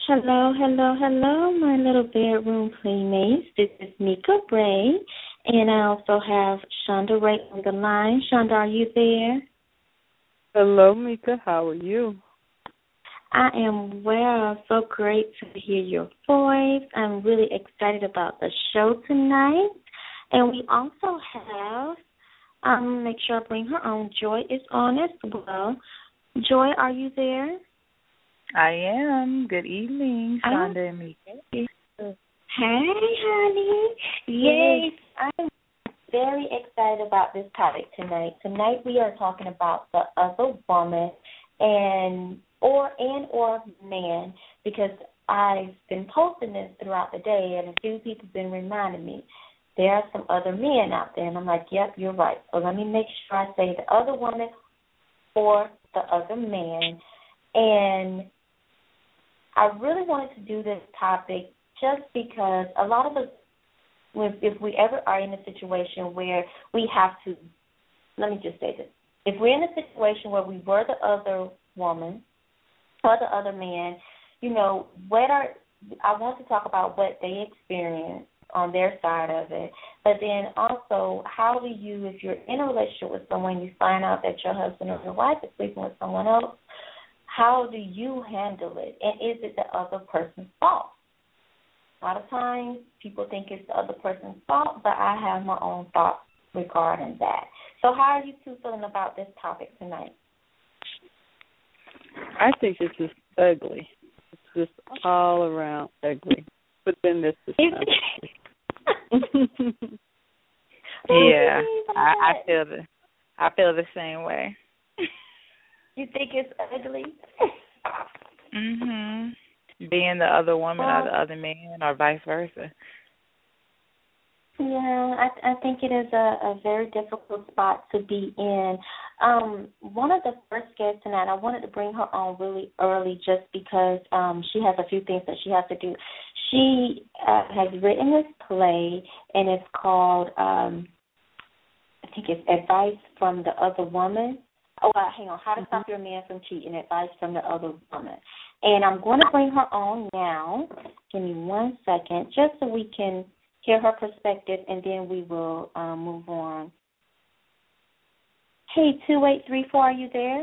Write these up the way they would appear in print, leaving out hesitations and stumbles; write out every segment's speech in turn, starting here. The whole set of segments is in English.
Hello, hello, hello, my little bedroom playmates. This is Mika Ray, and I also have Shonda Ray on the line. Shonda, are you there? Hello, Mika. How are you? I am well. So great to hear your voice. I'm really excited about the show tonight. And we also have, make sure I bring her on. Joy is on as well. Joy, are you there? I am. Good evening, Shonda and Mika. Hey, honey. Yes, I'm very excited about this topic tonight. Tonight we are talking about the other woman or man, because I've been posting this throughout the day, and a few people have been reminding me there are some other men out there, and I'm like, yep, you're right. So let me make sure I say the other woman or the other man. And I really wanted to do this topic just because a lot of us, if we ever are in a situation where we have to, let me just say this. If we're in a situation where we were the other woman or the other man, I want to talk about what they experienced on their side of it, but then also how do you, if you're in a relationship with someone, you find out that your husband or your wife is sleeping with someone else, how do you handle it, and is it the other person's fault? A lot of times people think it's the other person's fault, but I have my own thoughts regarding that. So how are you two feeling about this topic tonight? I think it's just ugly. It's just all around ugly. But then this is yeah, I feel the same way. You think it's ugly? Being the other woman or the other man or vice versa. Yeah, I think it is a very difficult spot to be in. One of the first guests tonight, I wanted to bring her on really early just because she has a few things that she has to do. She has written this play, and it's called, I think it's Advice from the Other Woman. Oh, hang on, How to Stop Your Man from Cheating, Advice from the Other Woman. And I'm going to bring her on now. Give me 1 second, just so we can hear her perspective, and then we will move on. Hey, 2834, are you there?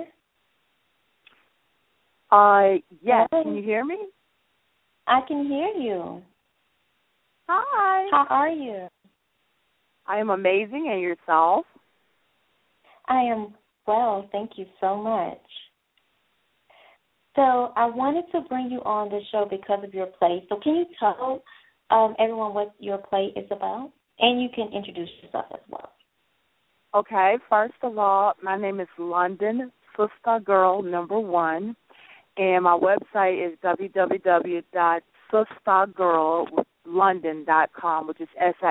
Yes. Can you hear me? I can hear you. Hi. How are you? I am amazing, and yourself? I am well, thank you so much. So I wanted to bring you on the show because of your play. So can you tell everyone what your play is about? And you can introduce yourself as well. Okay, first of all, my name is London Sister Girl #1, and my website is www.sistergirllondon.com, which is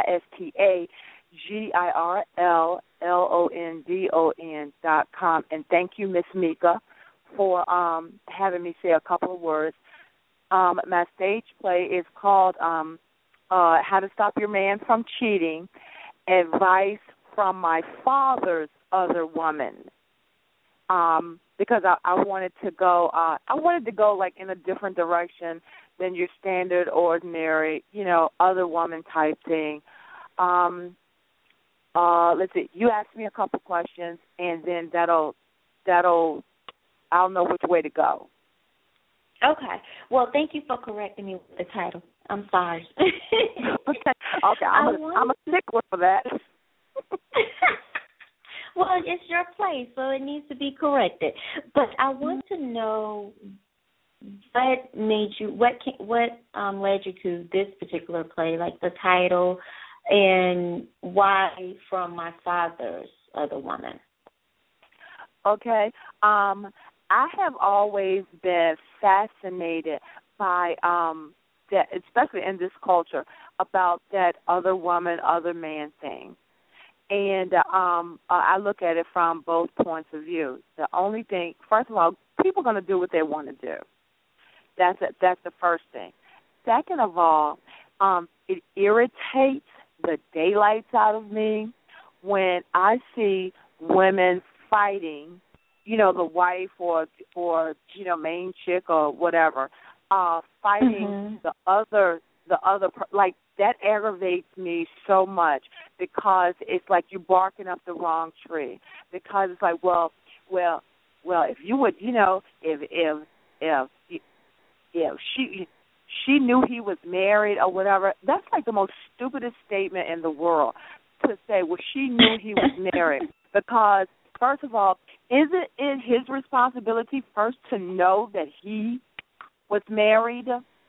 SISTAGIRLLONDON.com. And thank you, Miss Mika, for having me say a couple of words. My stage play is called How to Stop Your Man from Cheating, Advice from My Father's Other Woman. Because I wanted to go like in a different direction than your standard, ordinary, other woman type thing. Let's see. You asked me a couple questions, and then that'll I'll know which way to go. Okay. Well, thank you for correcting me with the title. I'm sorry. Okay. I'm a stickler for that. Well, it's your play, so it needs to be corrected. But I want to know what made you, what led you to this particular play, like the title, and why From My Father's Other Woman. Okay. I have always been fascinated by that, especially in this culture, about that other woman, other man thing. And I look at it from both points of view. The only thing, first of all, people are going to do what they want to do. That's the first thing. Second of all, it irritates the daylights out of me when I see women fighting, the wife or main chick or whatever, fighting the other like that aggravates me so much because it's like you're barking up the wrong tree. Because it's like, well, if you would, if she knew he was married or whatever, that's like the most stupidest statement in the world to say, well, she knew he was married. Because, first of all, is it his responsibility first to know that he was married?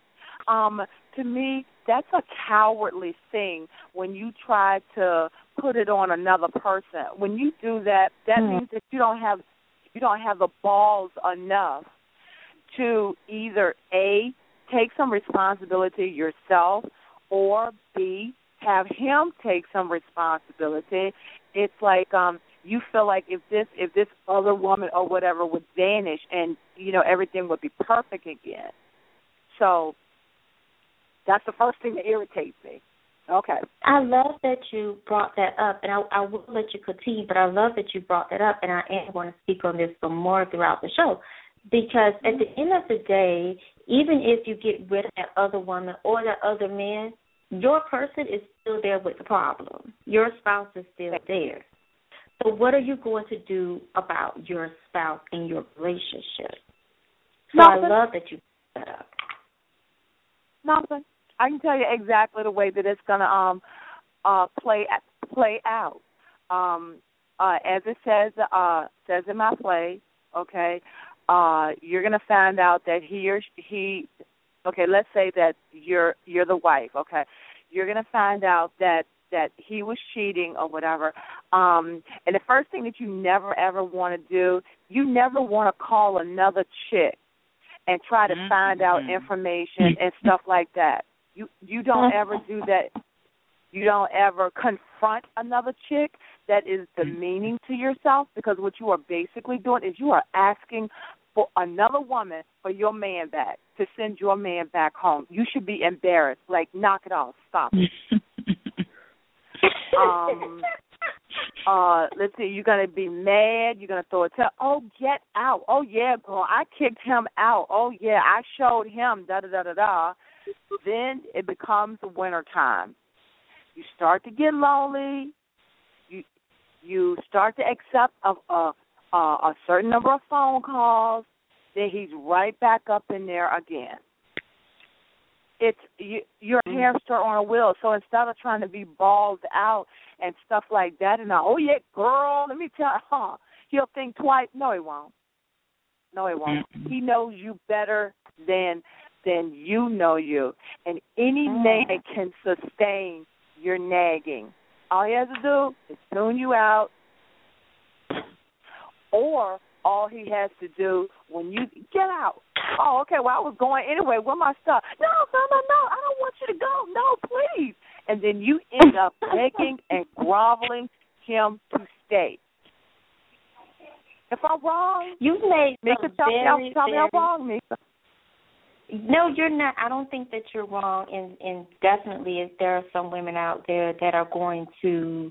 To me, that's a cowardly thing when you try to put it on another person. When you do that, that means that you don't have the balls enough to either A, take some responsibility yourself, or B, have him take some responsibility. It's like you feel like if this other woman or whatever would vanish and everything would be perfect again. So that's the first thing that irritates me. Okay. I love that you brought that up, and I will let you continue, but I love that you brought that up, and I am going to speak on this some more throughout the show. Because at the end of the day, even if you get rid of that other woman or that other man, your person is still there with the problem. Your spouse is still there. So what are you going to do about your spouse in your relationship? So Nothing. I love that you brought that up. Nothing. I can tell you exactly the way that it's going to play out. As it says in my play, okay, you're going to find out that he, okay, let's say that you're the wife, okay. You're going to find out that he was cheating or whatever. And the first thing that you never, ever want to do, you never want to call another chick and try to find out information and stuff like that. You don't ever do that. You don't ever confront another chick that is demeaning to yourself, because what you are basically doing is you are asking for another woman for your man back, to send your man back home. You should be embarrassed. Like, knock it off. Stop it. Let's see, you're going to be mad. You're going to throw a towel. Oh, get out. Oh, yeah, girl, I kicked him out. Oh, yeah, I showed him, da-da-da-da-da. Then it becomes winter time. You start to get lonely. You start to accept a certain number of phone calls. Then he's right back up in there again. You're a hamster on a wheel. So instead of trying to be balled out and stuff like that, and oh yeah, girl, let me tell you, he'll think twice. No, he won't. No, he won't. He knows you better than you know you, and any man can sustain your nagging. All he has to do is tune you out, or all he has to do when you get out. Oh, okay, well, I was going anyway. Where my stuff? No, I don't want you to go. No, please. And then you end up begging and groveling him to stay. If I'm wrong, you've made Mika, tell me I'm wrong, Mika. No, you're not. I don't think that you're wrong, and definitely there are some women out there that are going to,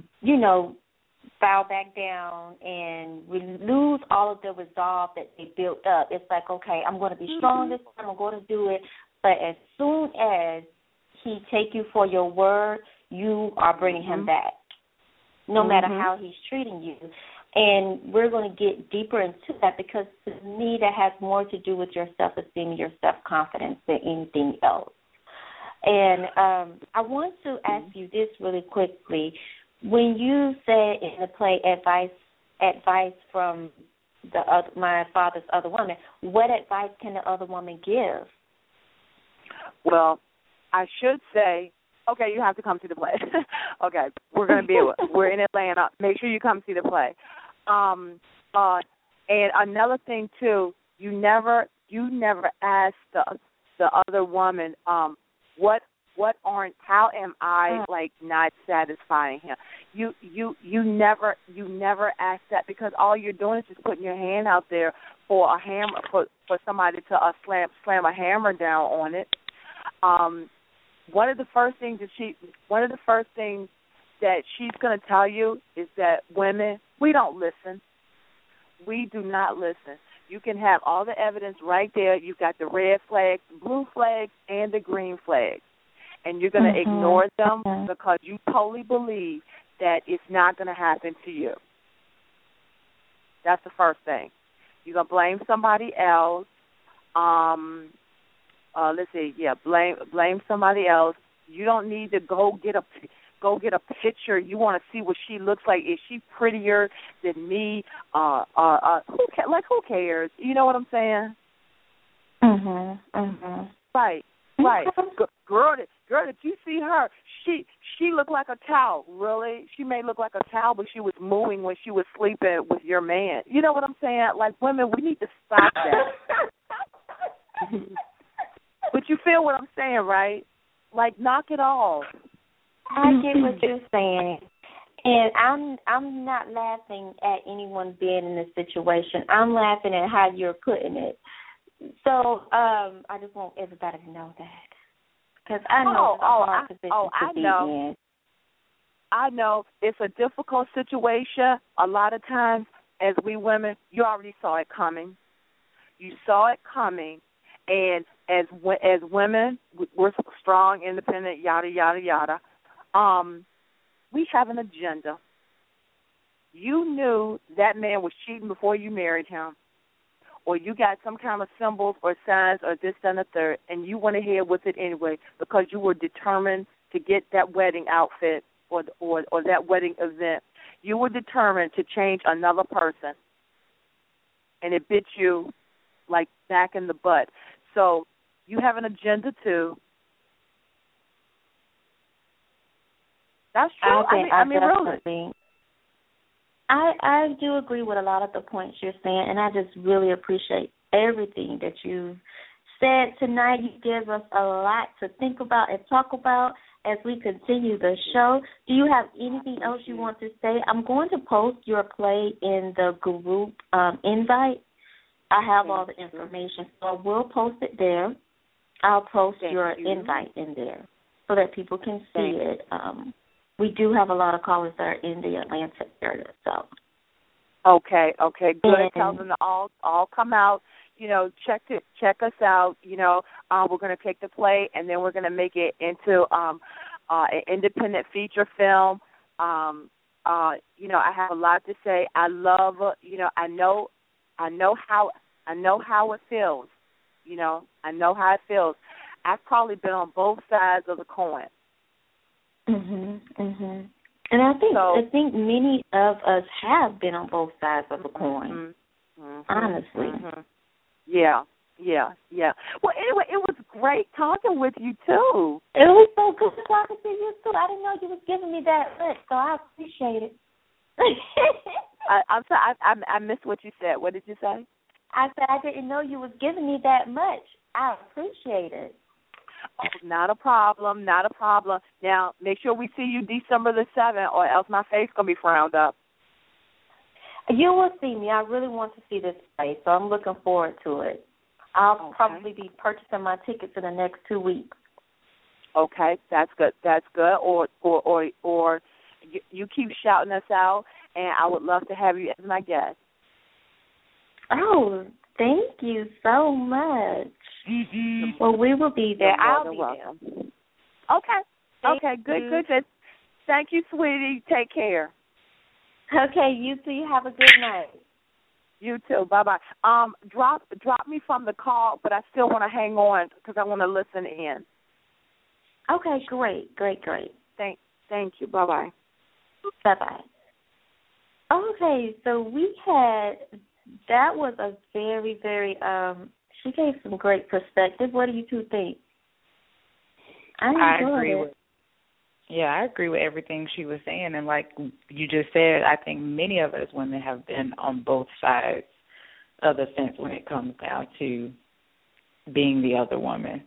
bow back down and lose all of the resolve that they built up. It's like, okay, I'm going to be strong this time. I'm going to do it. But as soon as he take you for your word, you are bringing him back, no matter how he's treating you. And we're going to get deeper into that, because to me that has more to do with your self-esteem and your self-confidence than anything else. And I want to ask you this really quickly. When you said in the play advice from my father's other woman, what advice can the other woman give? Well, I should say, okay, you have to come see the play. Okay, we're in Atlanta. Make sure you come see the play. And another thing too, you never ask the other woman, how am I like not satisfying him? You never ask that, because all you're doing is just putting your hand out there for a hammer, for somebody to slam a hammer down on it. One of the first things that she's going to tell you is that women, we don't listen. We do not listen. You can have all the evidence right there. You've got the red flags, blue flags, and the green flags. And you're going to ignore them because you totally believe that it's not going to happen to you. That's the first thing. You're going to blame somebody else. Blame somebody else. You don't need to go get a picture. You want to see what she looks like. Is she prettier than me? Who cares? You know what I'm saying? Right. Girl, did you see her? She looked like a towel. Really? She may look like a towel, but she was mooing when she was sleeping with your man. You know what I'm saying? Like, women, we need to stop that. But you feel what I'm saying, right? Like, knock it off. I get what you're saying. And I'm not laughing at anyone being in this situation. I'm laughing at how you're putting it. So I just want everybody to know that. Because I know it's a hard position to be in. I know. It's a difficult situation. A lot of times, as we women, you already saw it coming. You saw it coming. And as women, we're strong, independent, yada, yada, yada. We have an agenda. You knew that man was cheating before you married him, or you got some kind of symbols or signs or this, that, and the third, and you went ahead with it anyway because you were determined to get that wedding outfit or that wedding event. You were determined to change another person, and it bit you like back in the butt. So you have an agenda too. That's true. Really. I do agree with a lot of the points you're saying, and I just really appreciate everything that you've said tonight. You give us a lot to think about and talk about as we continue the show. Do you have anything else you want to say? I'm going to post your play in the group invite. I have all the information, so I will post it there. I'll post your invite in there so that people can see it. We do have a lot of callers that are in the Atlanta area, so. Okay, good. Tell them to all come out. You know, check us out. You know, we're going to take the play and then we're going to make it into an independent feature film. You know, I have a lot to say. I love. You know, I know how it feels. You know, I know how it feels. I've probably been on both sides of the coin. And I think many of us have been on both sides of the coin. Honestly. Yeah. Well, anyway, it was great talking with you too. It was so good talking to you too. I didn't know you was giving me that much, so I appreciate it. I'm sorry, I missed what you said. What did you say? I said I didn't know you was giving me that much. I appreciate it. Oh, not a problem. Now, make sure we see you December the 7th, or else my face going to be frowned up. You will see me. I really want to see this place, so I'm looking forward to it. I'll probably be purchasing my tickets in the next 2 weeks. Okay, that's good. Or you keep shouting us out, and I would love to have you as my guest. Oh, thank you so much. Well, we will be there. I'll be welcome. There. Okay, good. Thank you, sweetie. Take care. Okay, you too. You have a good night. You too. Bye-bye. Drop me from the call, but I still want to hang on because I want to listen in. Okay, great. Thank you. Bye-bye. Bye-bye. Okay, so that was a very, very, she gave some great perspective. What do you two think? I agree with everything she was saying. And like you just said, I think many of us women have been on both sides of the fence when it comes down to being the other woman.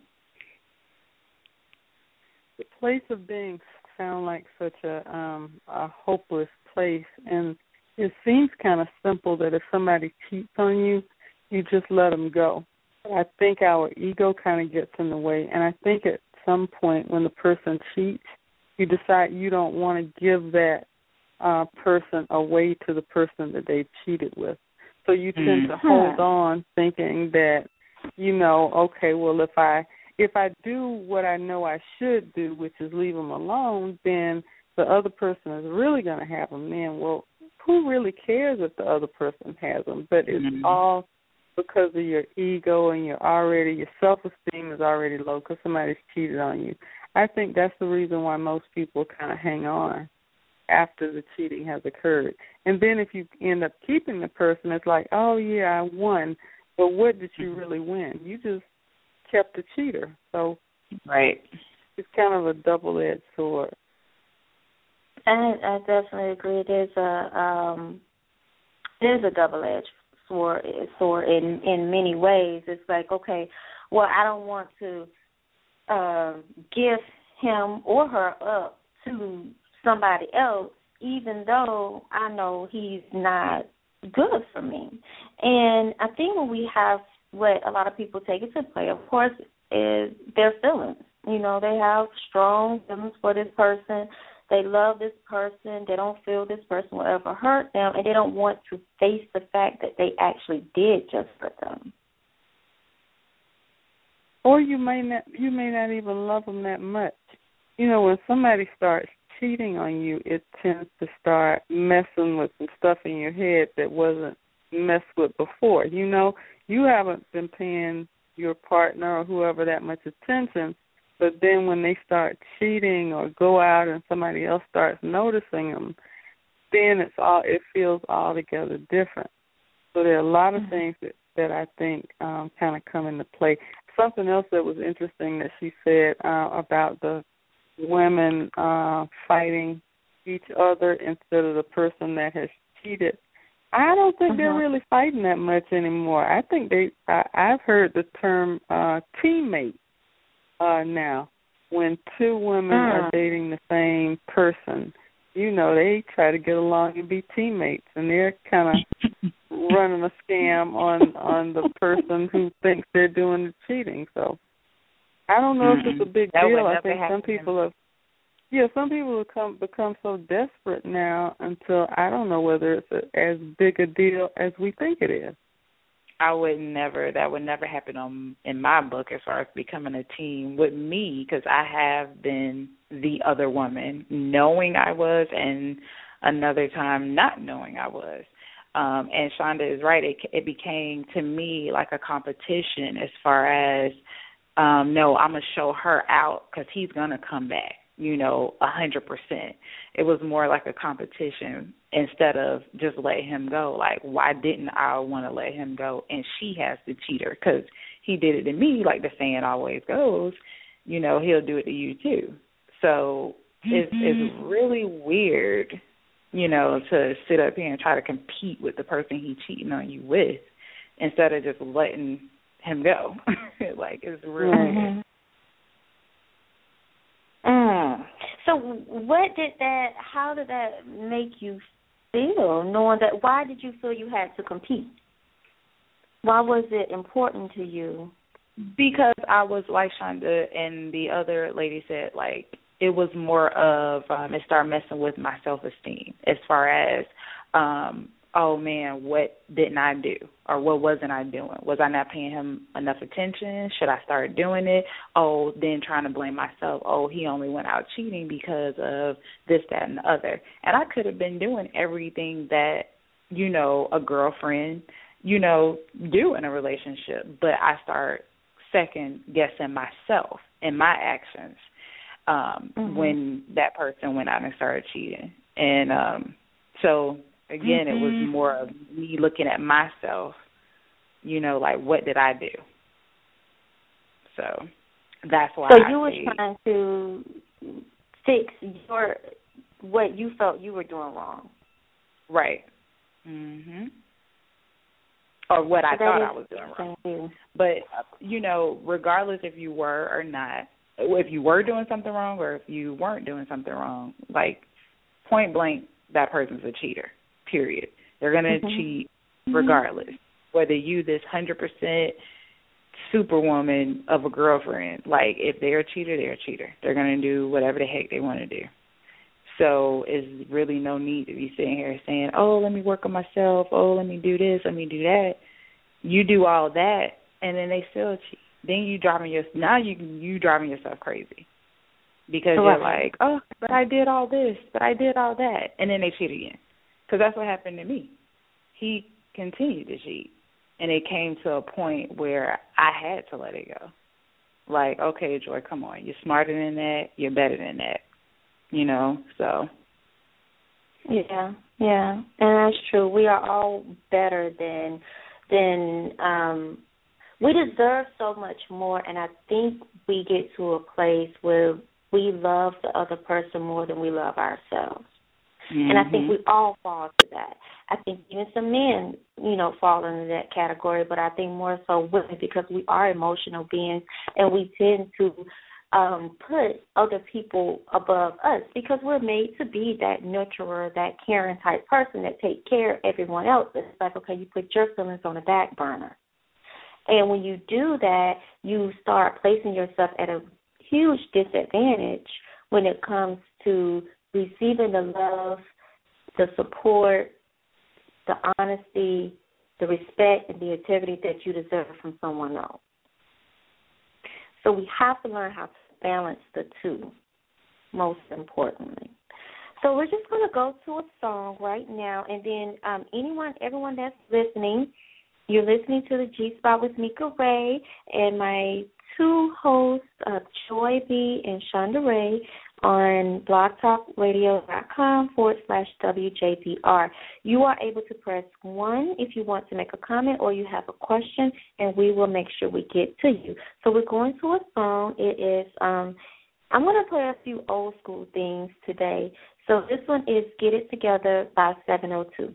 The place of being sound like such a hopeless place, and it seems kind of simple that if somebody cheats on you, you just let them go. But I think our ego kind of gets in the way, and I think at some point when the person cheats, you decide you don't want to give that person away to the person that they cheated with. So you tend to hold on thinking that, okay, well, if I do what I know I should do, which is leave them alone, then the other person is really going to have them then. Well, who really cares if the other person has them? But it's all because of your ego and your self-esteem is already low because somebody's cheated on you. I think that's the reason why most people kind of hang on after the cheating has occurred. And then if you end up keeping the person, it's like, oh, yeah, I won. But what did you really win? You just kept the cheater. So it's kind of a double-edged sword. I definitely agree. It is a double-edged sword in many ways. It's like, okay, well, I don't want to give him or her up to somebody else, even though I know he's not good for me. And I think when we have what a lot of people take into play, of course, is their feelings. They have strong feelings for this person. They love this person. They don't feel this person will ever hurt them, and they don't want to face the fact that they actually did just hurt them. Or you may not even love them that much. When somebody starts cheating on you, it tends to start messing with some stuff in your head that wasn't messed with before. You haven't been paying your partner or whoever that much attention, but then when they start cheating or go out and somebody else starts noticing them, then it feels altogether different. So there are a lot of things that I think kind of come into play. Something else that was interesting that she said about the women fighting each other instead of the person that has cheated. I don't think they're really fighting that much anymore. I think I've heard the term teammate now. When two women are dating the same person, they try to get along and be teammates, and they're kind of running a scam on the person who thinks they're doing the cheating. So I don't know if it's a big deal. I think some people have become so desperate now until I don't know whether it's as big a deal as we think it is. That would never happen in my book as far as becoming a team with me, because I have been the other woman, knowing I was, and another time not knowing I was. And Shonda is right. It became, to me, like a competition as far as, no, I'm going to show her out because he's going to come back, 100%. It was more like a competition instead of just let him go. Like, why didn't I want to let him go? And she has the cheater because he did it to me, like the saying always goes, he'll do it to you too. So it's really weird, to sit up here and try to compete with the person he's cheating on you with instead of just letting him go. Like, it's really weird. So how did that make you feel, knowing that? Why did you feel you had to compete? Why was it important to you? Because I was, like Shonda and the other lady said, like, it was more of, it started messing with my self-esteem as far as, oh, man, what didn't I do? Or what wasn't I doing? Was I not paying him enough attention? Should I start doing it? Oh, then trying to blame myself. Oh, he only went out cheating because of this, that, and the other. And I could have been doing everything that, a girlfriend, do in a relationship. But I start second-guessing myself and my actions when that person went out and started cheating. And so... Again, it was more of me looking at myself, like, what did I do? So that's why So you were trying to fix what you felt you were doing wrong. Right. Or what I thought I was doing wrong. But, regardless if you were or not, if you were doing something wrong or if you weren't doing something wrong, like, point blank, that person's a cheater. Period. They're going to cheat regardless. Whether you this 100% superwoman of a girlfriend, like, if they're a cheater, they're a cheater. They're going to do whatever the heck they want to do. So it's really no need to be sitting here saying, oh, let me work on myself. Oh, let me do this. Let me do that. You do all that, and then they still cheat. Then you driving yourself crazy because you're like, oh, but I did all this, but I did all that, and then they cheat again. Because that's what happened to me. He continued to cheat, and it came to a point where I had to let it go. Like, okay, Joy, come on. You're smarter than that. You're better than that. You know, so. Yeah, and that's true. We are all better than we deserve so much more, and I think we get to a place where we love the other person more than we love ourselves. Mm-hmm. And I think we all fall to that. I think even some men, fall into that category, but I think more so women, because we are emotional beings and we tend to put other people above us because we're made to be that nurturer, that caring type person that take care of everyone else. It's like, okay, you put your feelings on the back burner. And when you do that, you start placing yourself at a huge disadvantage when it comes to receiving the love, the support, the honesty, the respect, and the integrity that you deserve from someone else. So we have to learn how to balance the two, most importantly. So we're just going to go to a song right now, and then everyone that's listening, you're listening to the G-Spot with Mika Ray and my two hosts, Joy B and Shonda Ray, on blogtalkradio.com/WJBR. You are able to press 1 if you want to make a comment or you have a question, and we will make sure we get to you. So we're going to a song. It is, I'm going to play a few old school things today. So this one is Get It Together by 702.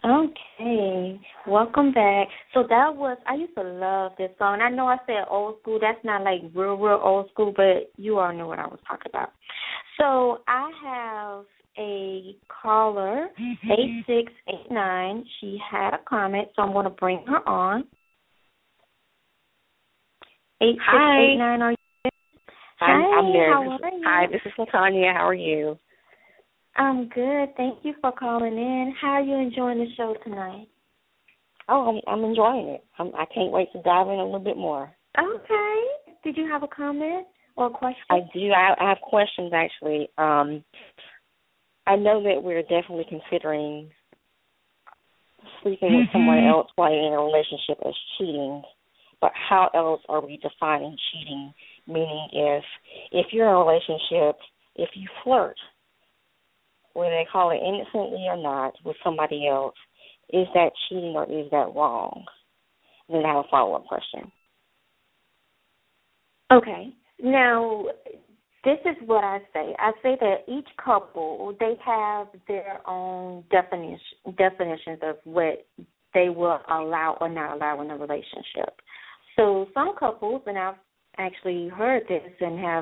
Okay, welcome back. So that was, I used to love this song. I know I said old school. That's not like real old school, but you all know what I was talking about. So I have a caller, 8689. She had a comment, so I'm going to bring her on. 8689, are you there? I'm there. How are you? Hi, this is Latanya. How are you? I'm good. Thank you for calling in. How are you enjoying the show tonight? Oh, I'm enjoying it. I can't wait to dive in a little bit more. Okay. Did you have a comment or a question? I do. I have questions, actually. I know that we're definitely considering sleeping with someone else while you're in a relationship as cheating, but how else are we defining cheating? Meaning if you're in a relationship, if you flirt, whether they call it innocently or not, with somebody else, is that cheating or is that wrong? Then I have a follow-up question. Okay. Now, this is what I say. I say that each couple, they have their own definitions of what they will allow or not allow in a relationship. So some couples, and I've actually heard this and have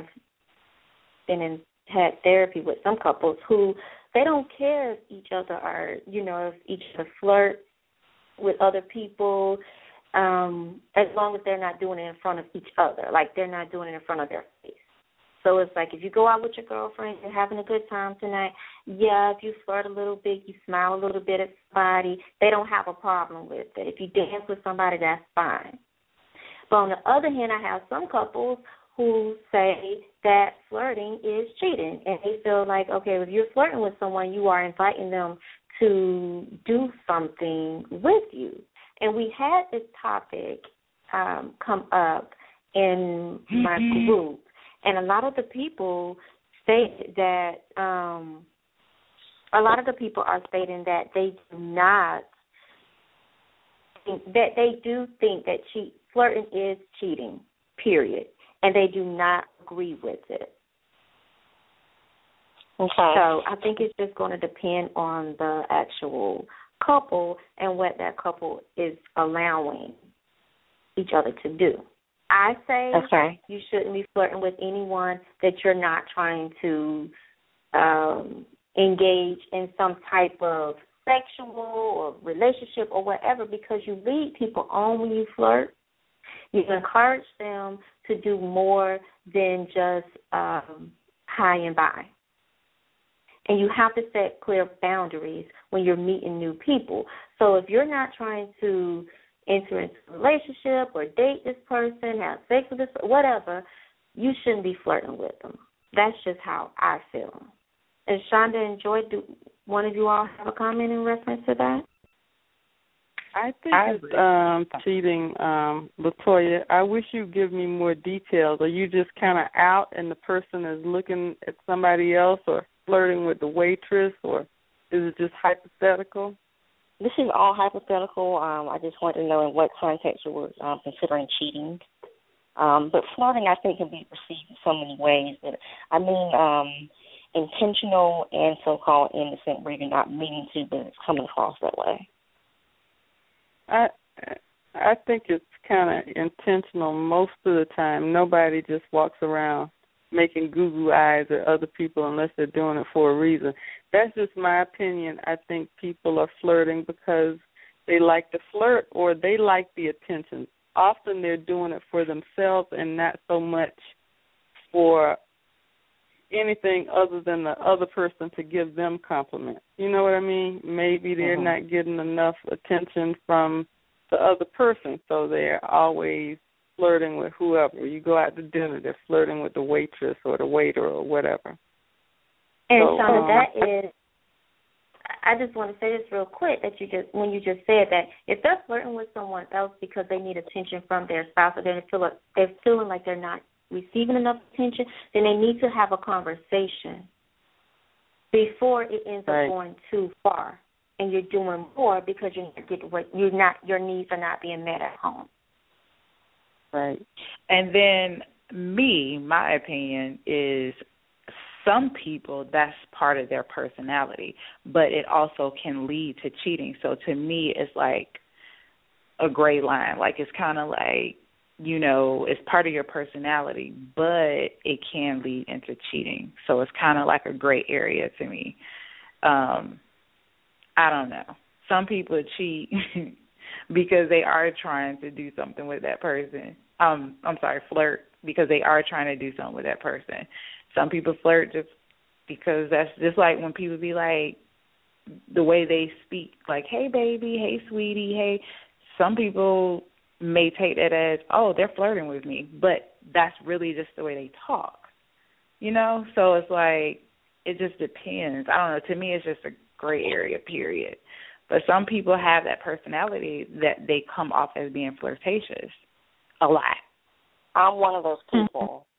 had therapy with some couples who they don't care if each other are, if each other flirt with other people, as long as they're not doing it in front of each other, like they're not doing it in front of their face. So it's like if you go out with your girlfriend, you're having a good time tonight, if you flirt a little bit, you smile a little bit at somebody, they don't have a problem with it. If you dance with somebody, that's fine. But on the other hand, I have some couples who say that flirting is cheating, and they feel like, okay, if you're flirting with someone, you are inviting them to do something with you. And we had this topic come up in my group, and a lot of the people stated that a lot of the people are stating that they do not think that they do think that flirting is cheating, period, and they do not agree with it. Okay. So I think it's just going to depend on the actual couple and what that couple is allowing each other to do. I say you shouldn't be flirting with anyone that you're not trying to engage in some type of sexual or relationship or whatever, because you lead people on when you flirt. You encourage them to do more than just high and by. And you have to set clear boundaries when you're meeting new people. So if you're not trying to enter into a relationship or date this person, have sex with this person, whatever, you shouldn't be flirting with them. That's just how I feel. And Shonda and Joy, do one of you all have a comment in reference to that? I think it's cheating, Latoya. I wish you'd give me more details. Are you just kind of out and the person is looking at somebody else or flirting with the waitress, or is it just hypothetical? This is all hypothetical. I just wanted to know in what context you were considering cheating. But flirting, I think, can be perceived in so many ways. But I mean intentional and so-called innocent, where you're not meaning to, but it's coming across that way. I think it's kind of intentional most of the time. Nobody just walks around making goo-goo eyes at other people unless they're doing it for a reason. That's just my opinion. I think people are flirting because they like to flirt or they like the attention. Often they're doing it for themselves and not so much for anything other than the other person to give them compliments. You know what I mean? Maybe they're not getting enough attention from the other person, so they're always flirting with whoever. You go out to dinner, they're flirting with the waitress or the waiter or whatever. And so, that is, I just want to say this real quick, that when you just said that if they're flirting with someone else because they need attention from their spouse or they're feeling like they're not receiving enough attention, then they need to have a conversation before it ends up going too far and you're doing more because your needs are not being met at home. Right. And then my opinion is some people, that's part of their personality, but it also can lead to cheating. So to me, it's like a gray line. Like, it's kind of like, you know, it's part of your personality, but it can lead into cheating. So it's kind of like a gray area to me. I don't know. Some people cheat because they are trying to do something with that person. Flirt because they are trying to do something with that person. Some people flirt just because that's just like when people be like, the way they speak, like, hey, baby, hey, sweetie, hey. Some people may take that as, oh, they're flirting with me, but that's really just the way they talk, you know? So it's like, it just depends. I don't know. To me, it's just a gray area, period. But some people have that personality that they come off as being flirtatious a lot. I'm one of those people.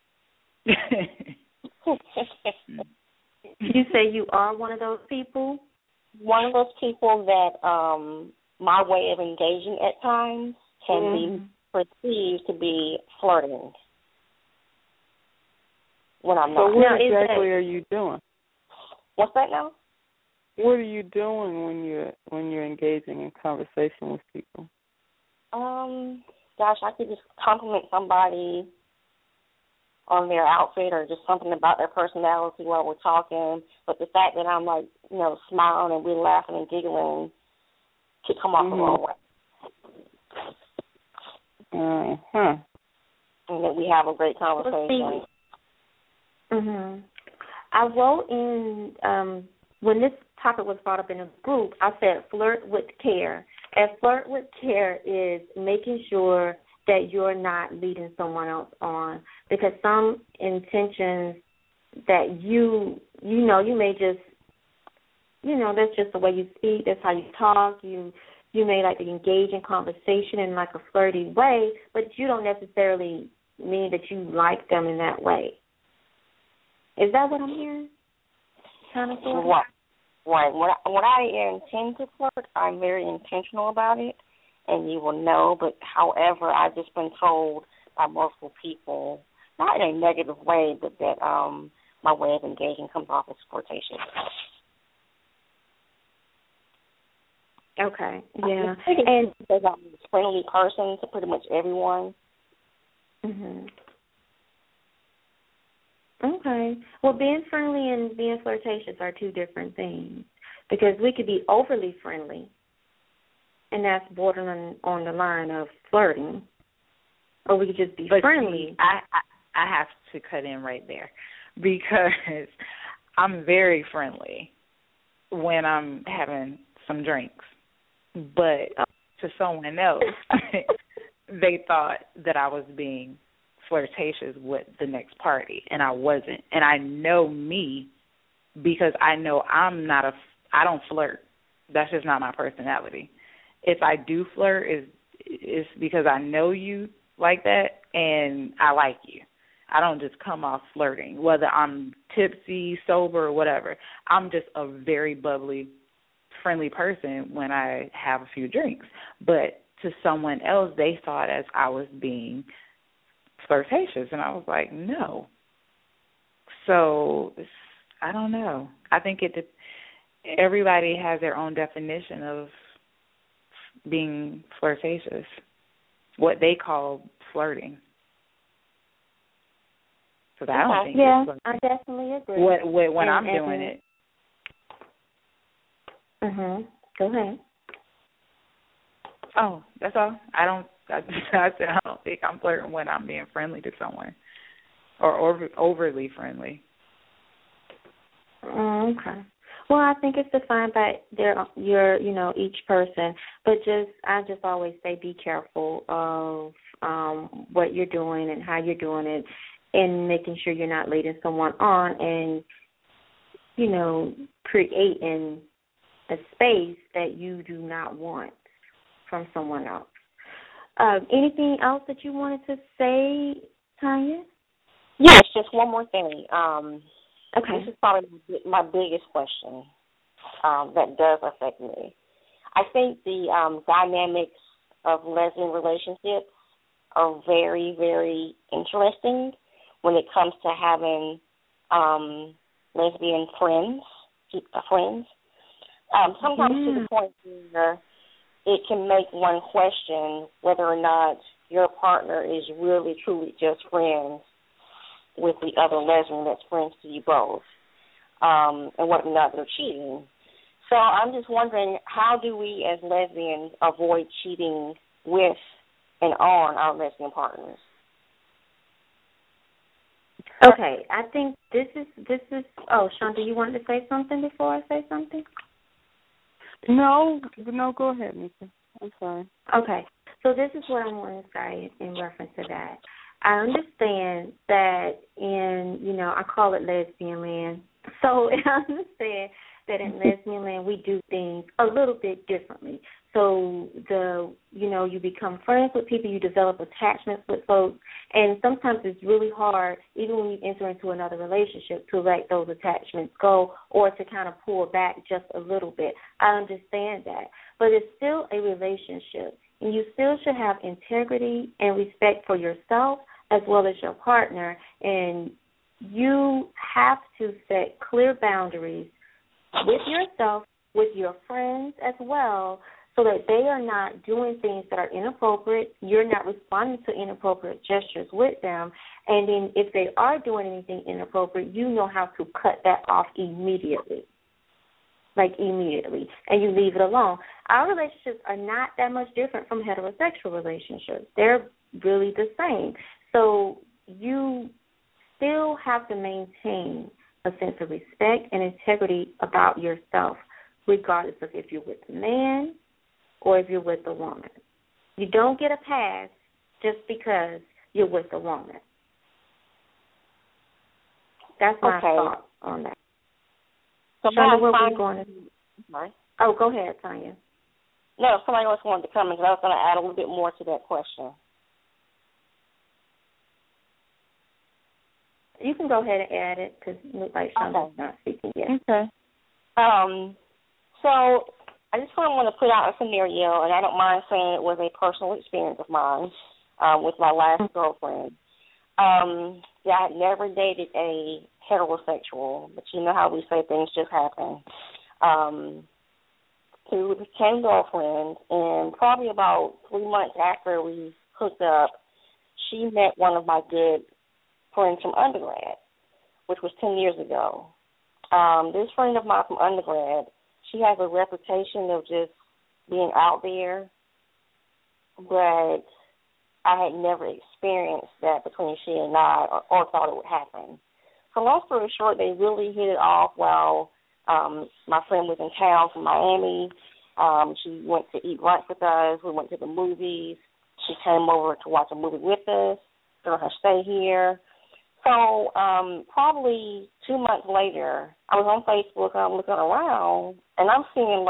You say you are one of those people? One of those people that my way of engaging at times can be perceived to be flirting when I'm not. So what exactly are you doing? What's that now? What are you doing when you're engaging in conversation with people? Gosh, I could just compliment somebody on their outfit or just something about their personality while we're talking. But the fact that I'm like, you know, smiling and we're laughing and giggling could come off the wrong way. And that we have a great conversation. I wrote in, when this topic was brought up in a group, I said flirt with care. And flirt with care is making sure that you're not leading someone else on. Because some intentions that you may just, that's just the way you speak, that's how you talk, you may like to engage in conversation in like a flirty way, but you don't necessarily mean that you like them in that way. Is that what I'm hearing? Kind of sort of? Right. When I intend to flirt, I'm very intentional about it, and you will know. But however, I've just been told by multiple people, not in a negative way, but that my way of engaging comes off as flirtatious. Okay. Yeah. And because I'm a friendly person to pretty much everyone. Okay. Well, being friendly and being flirtatious are two different things, because we could be overly friendly, and that's bordering on the line of flirting, or we could just be friendly. I have to cut in right there, because I'm very friendly when I'm having some drinks, but to someone else, they thought that I was being flirtatious with the next party, and I wasn't. And I know me, because I know I don't flirt. That's just not my personality. If I do flirt, it's because I know you like that and I like you. I don't just come off flirting, whether I'm tipsy, sober, or whatever. I'm just a very bubbly, friendly person when I have a few drinks. But to someone else, they thought as I was being flirtatious, and I was like, no. So I don't know. I think everybody has their own definition of being flirtatious, what they call flirting. So I don't think it's flirting. I definitely agree. When I'm doing it. Go ahead. Oh, that's all. I said I don't think I'm flirting when I'm being friendly to someone, or overly friendly. Okay. Well, I think it's defined by each person. But I just always say be careful of what you're doing and how you're doing it, and making sure you're not leading someone on and, creating a space that you do not want from someone else. Anything else that you wanted to say, Tanya? Yes, just one more thing. Okay. This is probably my biggest question that does affect me. I think the dynamics of lesbian relationships are very, very interesting when it comes to having lesbian friends. Sometimes to the point where it can make one question whether or not your partner is really, truly just friends with the other lesbian that's friends to you both, and whether or not they're cheating. So I'm just wondering, how do we as lesbians avoid cheating with and on our lesbian partners? Okay, I think this is. Oh, Shonda, you wanted to say something before I say something? No, go ahead, Nika. I'm sorry. Okay, so this is what I want to say in reference to that. I understand that I call it lesbian land. So I understand that in lesbian land we do things a little bit differently. So you become friends with people, you develop attachments with folks, and sometimes it's really hard, even when you enter into another relationship, to let those attachments go or to kind of pull back just a little bit. I understand that. But it's still a relationship, and you still should have integrity and respect for yourself as well as your partner, and you have to set clear boundaries with yourself, with your friends as well, so that they are not doing things that are inappropriate. You're not responding to inappropriate gestures with them. And then if they are doing anything inappropriate, you know how to cut that off immediately. And you leave it alone. Our relationships are not that much different from heterosexual relationships. They're really the same. So you still have to maintain a sense of respect and integrity about yourself, regardless of if you're with a man or if you're with a woman. You don't get a pass just because you're with a woman. That's my thought on that. So Shonda, what were you going to say? Oh, go ahead, Tanya. No, somebody else wanted to come in, because I was going to add a little bit more to that question. You can go ahead and add it, because it looks like Shonda's not speaking yet. Okay. So I just kind of want to put out a scenario, and I don't mind saying it was a personal experience of mine with my last girlfriend. I had never dated a heterosexual, but you know how we say things just happen. We became girlfriends, and probably about 3 months after we hooked up, she met one of my good friends from undergrad, which was 10 years ago. This friend of mine from undergrad, she has a reputation of just being out there, but I had never experienced that between she and I or thought it would happen. So long story short, they really hit it off while my friend was in town from Miami. She went to eat lunch with us. We went to the movies. She came over to watch a movie with us during her stay here. So probably 2 months later, I was on Facebook and I'm looking around, and I'm seeing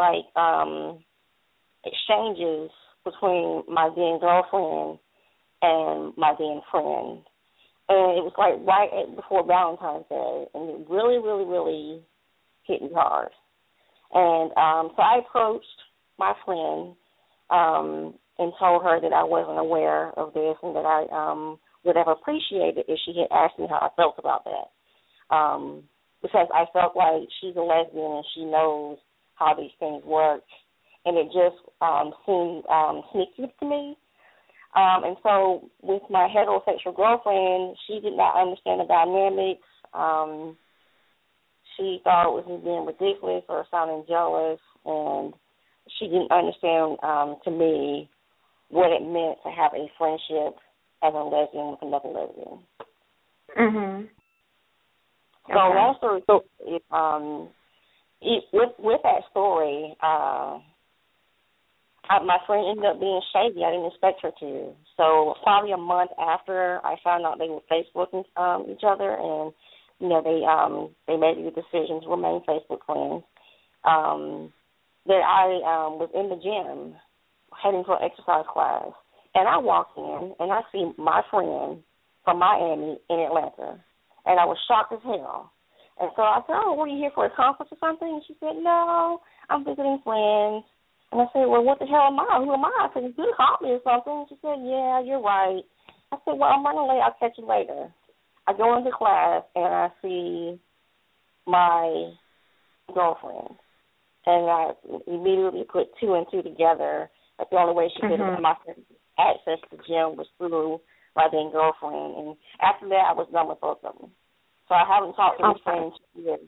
exchanges between my then girlfriend and my then friend. And it was right before Valentine's Day, and it really, really, really hit me hard. And so I approached my friend and told her that I wasn't aware of this and that I would have appreciated if she had asked me how I felt about that. Because I felt like she's a lesbian and she knows how these things work. And it just seemed sneaky to me. And so with my heterosexual girlfriend, she did not understand the dynamics. She thought it was me being ridiculous or sounding jealous, and she didn't understand, to me, what it meant to have a friendship as a lesbian with another lesbian. Mm-hmm. So long story short, with that story, my friend ended up being shady. I didn't expect her to. So probably a month after I found out they were Facebooking each other, and they made the decision to remain Facebook friends. That I was in the gym heading for an exercise class, and I walked in and I see my friend from Miami in Atlanta, and I was shocked as hell. And so I said, "Oh, were you here for a conference or something?" And she said, "No, I'm visiting friends." And I said, "Well, what the hell am I? Who am I?" I said, "You called me or something." And she said, "Yeah, you're right." I said, "Well, I'm running late. I'll catch you later." I go into class, and I see my girlfriend. And I immediately put two and two together. That's the only way she could have my access to Jim was through my then girlfriend. And after that, I was done with both of them. So I haven't talked to his friends yet.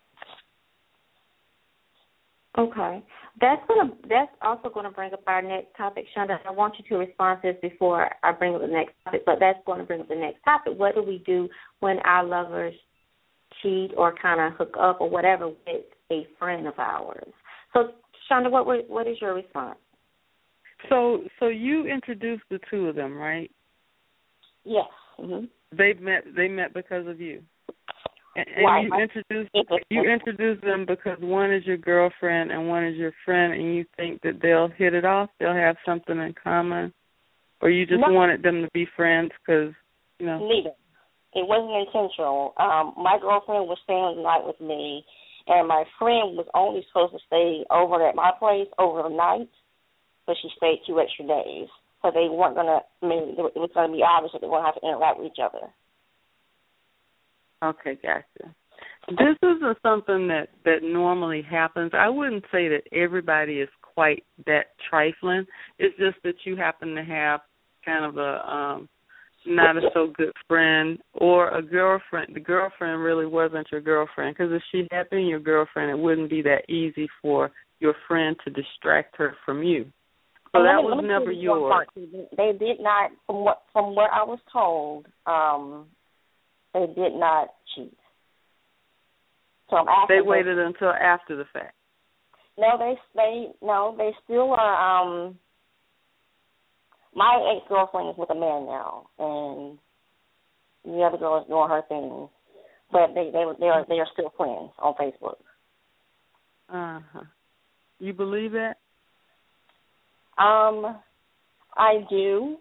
Okay. That's also going to bring up our next topic, Shonda. I want you to respond to this before I bring up the next topic, but that's going to bring up the next topic. What do we do when our lovers cheat or kind of hook up or whatever with a friend of ours? So, Shonda, what is your response? So you introduced the two of them, right? Yes. Mm-hmm. They met because of you. And right. you introduced them because one is your girlfriend and one is your friend, and you think that they'll hit it off, they'll have something in common, or you just wanted them to be friends because, you know. Neither. It wasn't intentional. My girlfriend was staying the night with me, and my friend was only supposed to stay over at my place over the night, but she stayed 2 extra days. So they weren't going to, it was going to be obvious that they were going to have to interact with each other. Okay, gotcha. This isn't something that normally happens. I wouldn't say that everybody is quite that trifling. It's just that you happen to have kind of a not a so good friend or a girlfriend. The girlfriend really wasn't your girlfriend, because if she had been your girlfriend, it wouldn't be that easy for your friend to distract her from you. So that was never yours. They did not, from what I was told, they did not cheat. So I'm asking. They waited until after the fact. No, they still are. My ex-girlfriend is with a man now, and the other girl is doing her thing, but they are still friends on Facebook. You believe that? I do.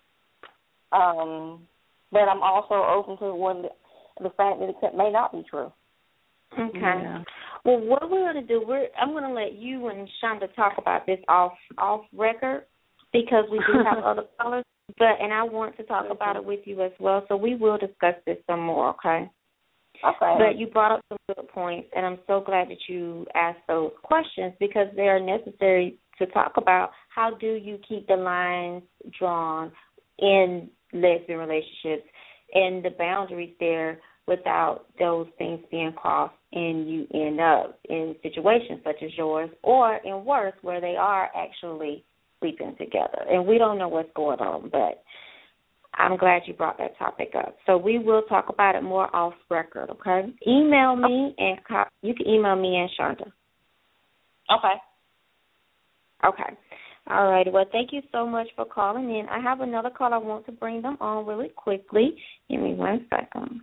But I'm also open to the fact that it may not be true. Okay. Yeah. Well, what we're going to do, I'm going to let you and Shonda talk about this off record, because we do have other callers, and I want to talk about it with you as well. So we will discuss this some more, okay? Okay. But you brought up some good points, and I'm so glad that you asked those questions, because they are necessary to talk about. How do you keep the lines drawn in lesbian relationships and the boundaries there without those things being crossed and you end up in situations such as yours, or in worse, where they are actually sleeping together. And we don't know what's going on, but I'm glad you brought that topic up. So we will talk about it more off record, okay? Email me, and you can email me and Shonda. Okay. Okay. All right. Well, thank you so much for calling in. I have another call. I want to bring them on really quickly. Give me 1 second.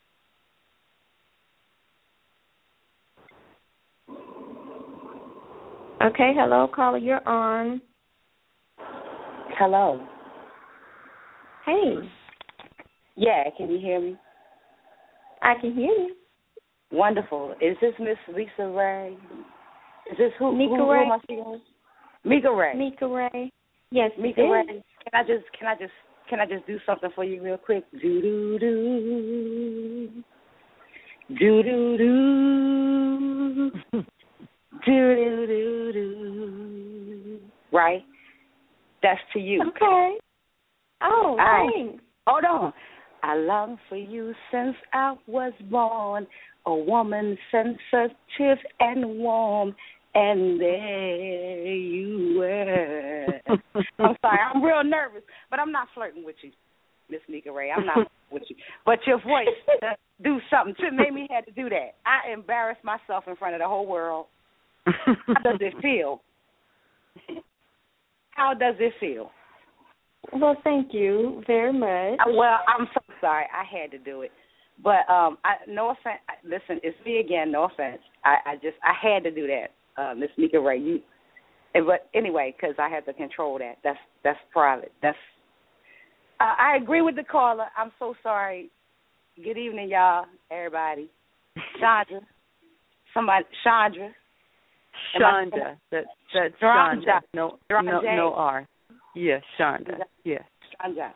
Okay. Hello, caller. You're on. Hello. Hey. Yeah, can you hear me? I can hear you. Wonderful. Is this Miss Lisa Ray? Is this who? Mika who Ray. Am I speaking with? Mika Ray. Mika Ray. Yes, Mika Ray. Can I just do something for you real quick? Do do do. Do do do. Do do do do. Right? That's to you. Okay. Oh, thanks. Hold on. I long for you since I was born, a woman sensitive and warm, and there you were. I'm sorry, I'm real nervous, but I'm not flirting with you, Miss Mika Ray. I'm not with you. But your voice do something to made me had to do that. I embarrassed myself in front of the whole world. How does it feel? How does it feel? Well, thank you very much. Well, I'm so sorry. I had to do it. But no offense. Listen, it's me again. No offense. I had to do that, Miss Mika Ray. But anyway, because I had to control that. That's private. I agree with the caller. I'm so sorry. Good evening, y'all. Everybody. Chandra. Chandra. That's Chandra. No R. Yes, Shonda. Yes. Shonda.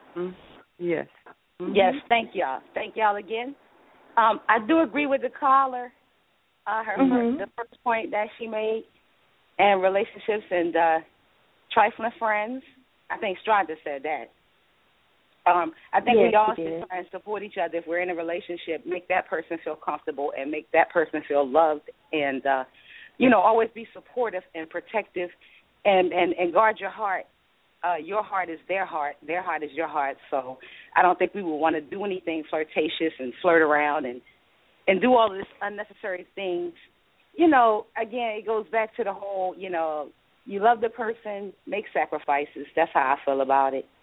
Yes. Yes, thank y'all. Thank y'all again. I do agree with the caller. the first point that she made, and relationships and trifling friends. I think Stronda said that. I think we all should try and support each other if we're in a relationship, make that person feel comfortable and make that person feel loved, and always be supportive and protective, and guard your heart. Your heart is their heart is your heart. So I don't think we would want to do anything flirtatious and flirt around and do all of this unnecessary things. Again, it goes back to the whole, you love the person, make sacrifices. That's how I feel about it.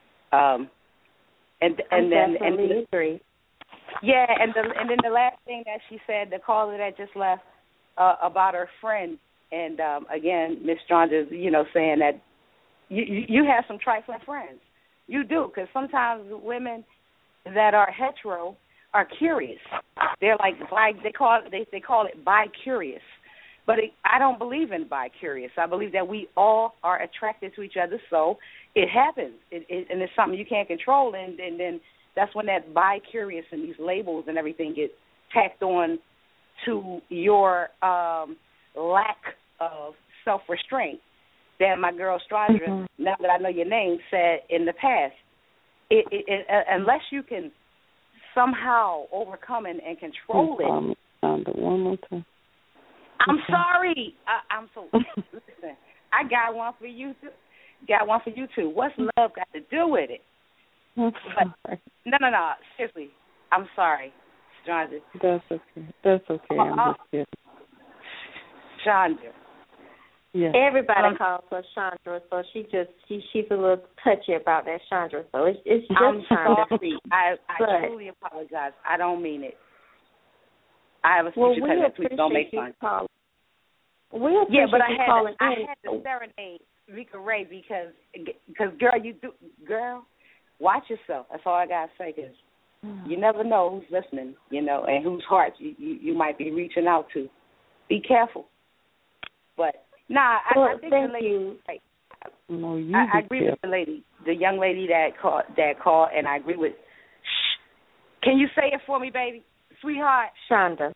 Agree. Yeah, and then the last thing that she said, the caller that just left, about her friend, and again, Miss Stronda, saying that you have some trifling friends. You do, because sometimes women that are hetero are curious. They're like they call it bi-curious. But I don't believe in bi-curious. I believe that we all are attracted to each other, so it happens. And it's something you can't control, and then that's when that bi-curious and these labels and everything get tacked on to your lack of self-restraint that my girl Stronda, now that I know your name, said in the past. Unless you can somehow overcome and control it. One more time. I'm sorry. I'm so listen. I got one for you too. What's love got to do with it? But, no. Seriously, I'm sorry, Stronda. That's okay. I'm just kidding. Chandra. Yeah. Everybody calls her Chandra, so she's a little touchy about that Chandra. So it's just I'm Chandra. sorry. I truly apologize. I don't mean it. I have a speech impediment. Please don't make fun. We appreciate you calling in. I had to serenade Mika Ray because girl, watch yourself. That's all I gotta say. Because you never know who's listening, and whose hearts you might be reaching out to. Be careful. But I think the lady. No, I agree with the young lady that called, and I agree with. Can you say it for me, baby? Sweetheart. Chandra.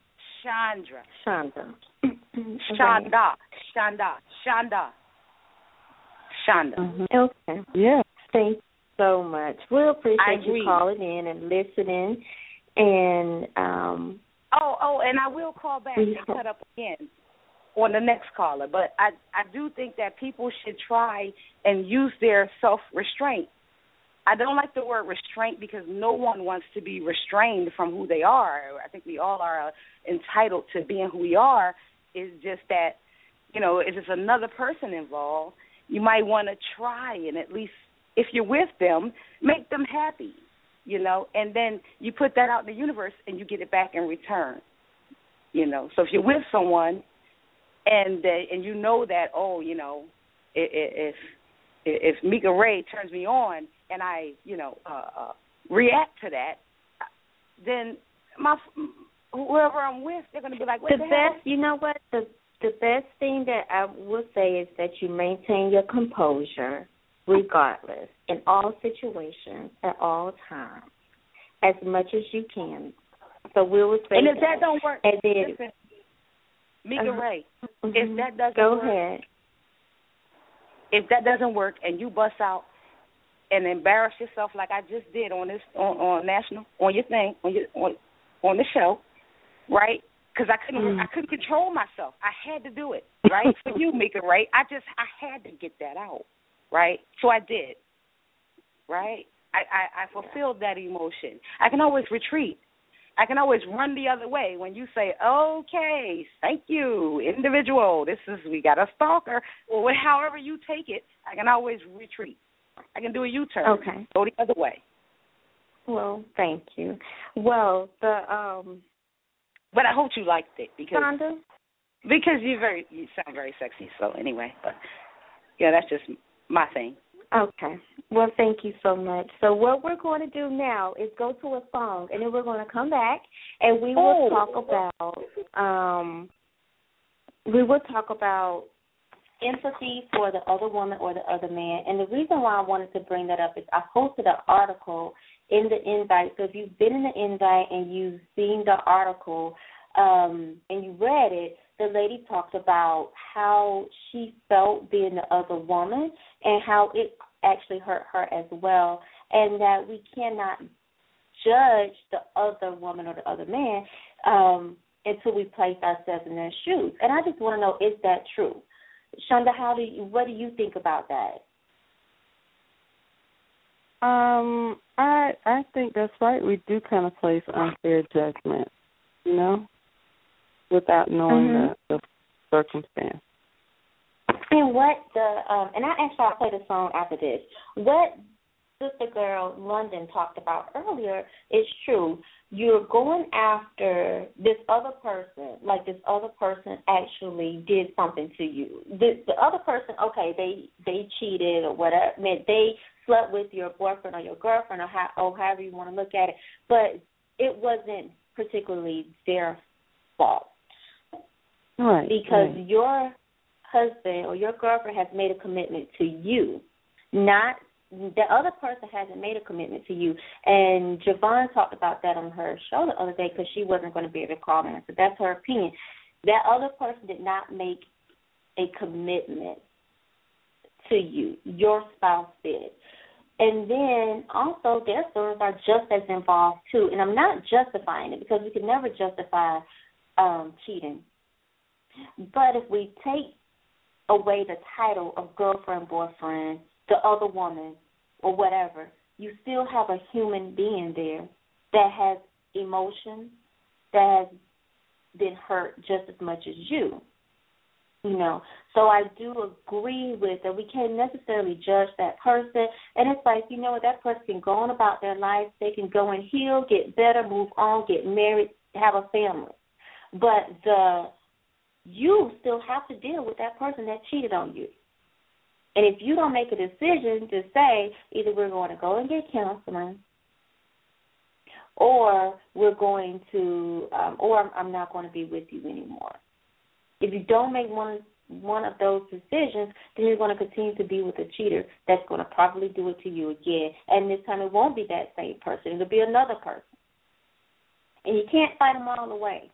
Okay. Yeah. Thank you so much. We appreciate you calling in and listening. And and I will call back and cut up again on the next caller. But I do think that people should try and use their self-restraint. I don't like the word restraint because no one wants to be restrained from who they are. I think we all are entitled to being who we are. It's just that, if there's another person involved, you might want to try and at least, if you're with them, make them happy, and then you put that out in the universe and you get it back in return, So if you're with someone and you know that, if Mika Ray turns me on, and I, react to that, then whoever I'm with, they're going to be like, what the hell? You know what? The best thing that I would say is that you maintain your composure regardless, in all situations, at all times, as much as you can. So we will say and if that don't work, listen, Mika Ray, if that doesn't go work, ahead. If that doesn't work and you bust out and embarrass yourself like I just did on this on national on your thing on the show, right? Because I couldn't control myself. I had to do it, right? For you, Mika, right? I had to get that out, right? So I did, right? I fulfilled that emotion. I can always retreat. I can always run the other way when you say, okay, thank you, individual. We got a stalker. Or however you take it, I can always retreat. I can do a U-turn. Okay. Go the other way. Well, thank you. Well, but I hope you liked it because Shonda? Because you sound very sexy. So anyway, but yeah, that's just my thing. Okay. Well, thank you so much. So what we're going to do now is go to a song, and then we're going to come back, and we will talk about empathy for the other woman or the other man. And the reason why I wanted to bring that up is I posted an article in the invite. So if you've been in the invite and you've seen the article, and you read it, the lady talked about how she felt being the other woman and how it actually hurt her as well, and that we cannot judge the other woman or the other man until we place ourselves in their shoes. And I just want to know, is that true? Shonda, what do you think about that? I think that's right. We do kind of place unfair judgment, without knowing the circumstance. And what and I'll play the song after this. What Sister Girl London talked about earlier is true. You're going after this other person, like this other person actually did something to you. The other person, okay, they cheated or whatever, they slept with your boyfriend or your girlfriend or however you want to look at it, but it wasn't particularly their fault. Right. Because your husband or your girlfriend has made a commitment to you, not the other person hasn't made a commitment to you. And Javon talked about that on her show the other day because she wasn't going to be able to call in. So that's her opinion. That other person did not make a commitment to you. Your spouse did. And then also their feelings are just as involved too. And I'm not justifying it because we can never justify cheating. But if we take away the title of girlfriend, boyfriend, the other woman, or whatever, you still have a human being there that has emotions, that has been hurt just as much as you. So I do agree with that. We can't necessarily judge that person. And it's like, that person can go on about their life. They can go and heal, get better, move on, get married, have a family. But you still have to deal with that person that cheated on you. And if you don't make a decision to say either we're going to go and get counseling or we're going to, or I'm not going to be with you anymore. If you don't make one of those decisions, then you're going to continue to be with a cheater that's going to probably do it to you again. And this time it won't be that same person. It'll be another person. And you can't fight them all the way.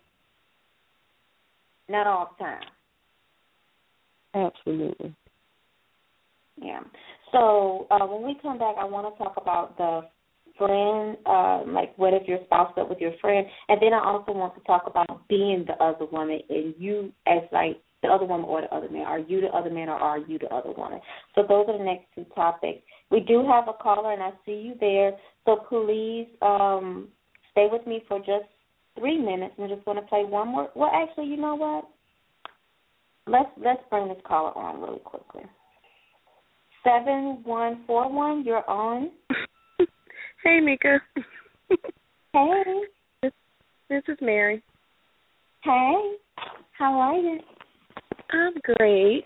Not all the time. Absolutely. Yeah. So when we come back, I want to talk about the friend, like what if your spouse slept with your friend, and then I also want to talk about being the other woman and you as like the other woman or the other man. Are you the other man or are you the other woman? So those are the next two topics. We do have a caller, and I see you there. So please stay with me for just 3 minutes. I'm just going to play one more. Well, actually, you know what? Let's bring this caller on really quickly. 7141, you're on. Hey, Mika. Hey. This is Mary. Hey. How are you? I'm great.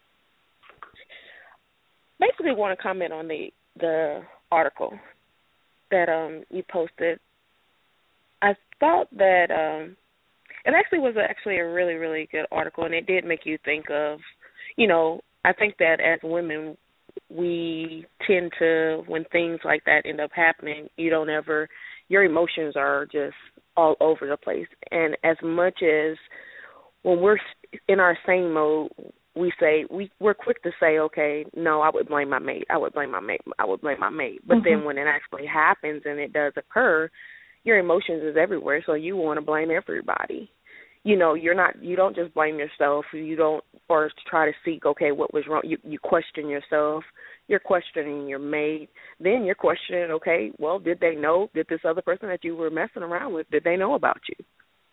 Basically want to comment on the article that you posted. I thought that it actually was a really, really good article, and it did make you think of, I think that as women, we tend to, when things like that end up happening, your emotions are just all over the place. And as much as when we're in our sane mode, we're quick to say, okay, no, I would blame my mate. But then when it actually happens and it does occur, your emotions is everywhere, so you want to blame everybody. You don't just blame yourself. You don't, or try to seek, okay, what was wrong. You question yourself. You're questioning your mate. Then you're questioning, okay, well, did they know? Did this other person that you were messing around with, did they know about you?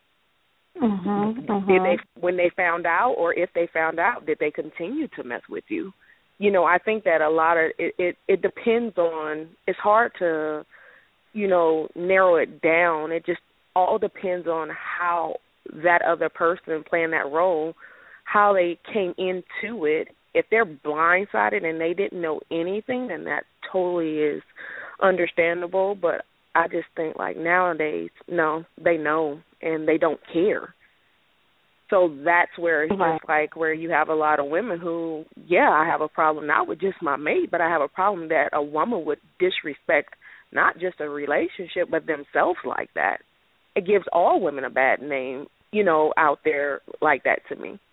Did they, when they found out, or if they found out, did they continue to mess with you? I think that a lot of it depends on. It's hard to, narrow it down. It just all depends on how that other person playing that role, how they came into it. If they're blindsided and they didn't know anything, then that totally is understandable. But I just think, like, nowadays, no, they know and they don't care. So that's where it's just like where you have a lot of women who, I have a problem not with just my mate, but I have a problem that a woman would disrespect not just a relationship but themselves like that. It gives all women a bad name out there like that to me.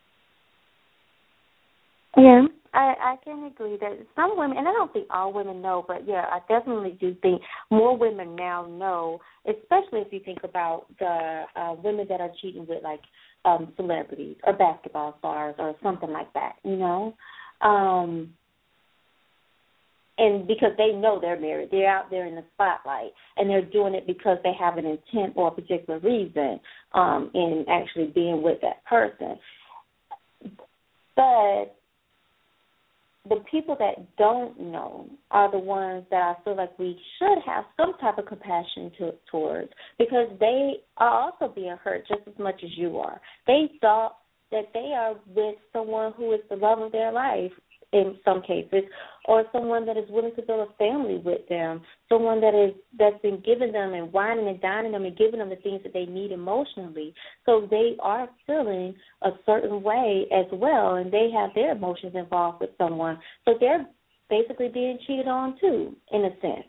Yeah, I can agree that some women, and I don't think all women know, but yeah, I definitely do think more women now know, especially if you think about the women that are cheating with like celebrities or basketball stars or something like that, and because they know they're married, they're out there in the spotlight, and they're doing it because they have an intent or a particular reason in actually being with that person. But the people that don't know are the ones that I feel like we should have some type of compassion towards, because they are also being hurt just as much as you are. They thought that they are with someone who is the love of their life in some cases, or someone that is willing to build a family with them, someone that's been giving them and whining and dining them and giving them the things that they need emotionally. So they are feeling a certain way as well, and they have their emotions involved with someone. So they're basically being cheated on too, in a sense.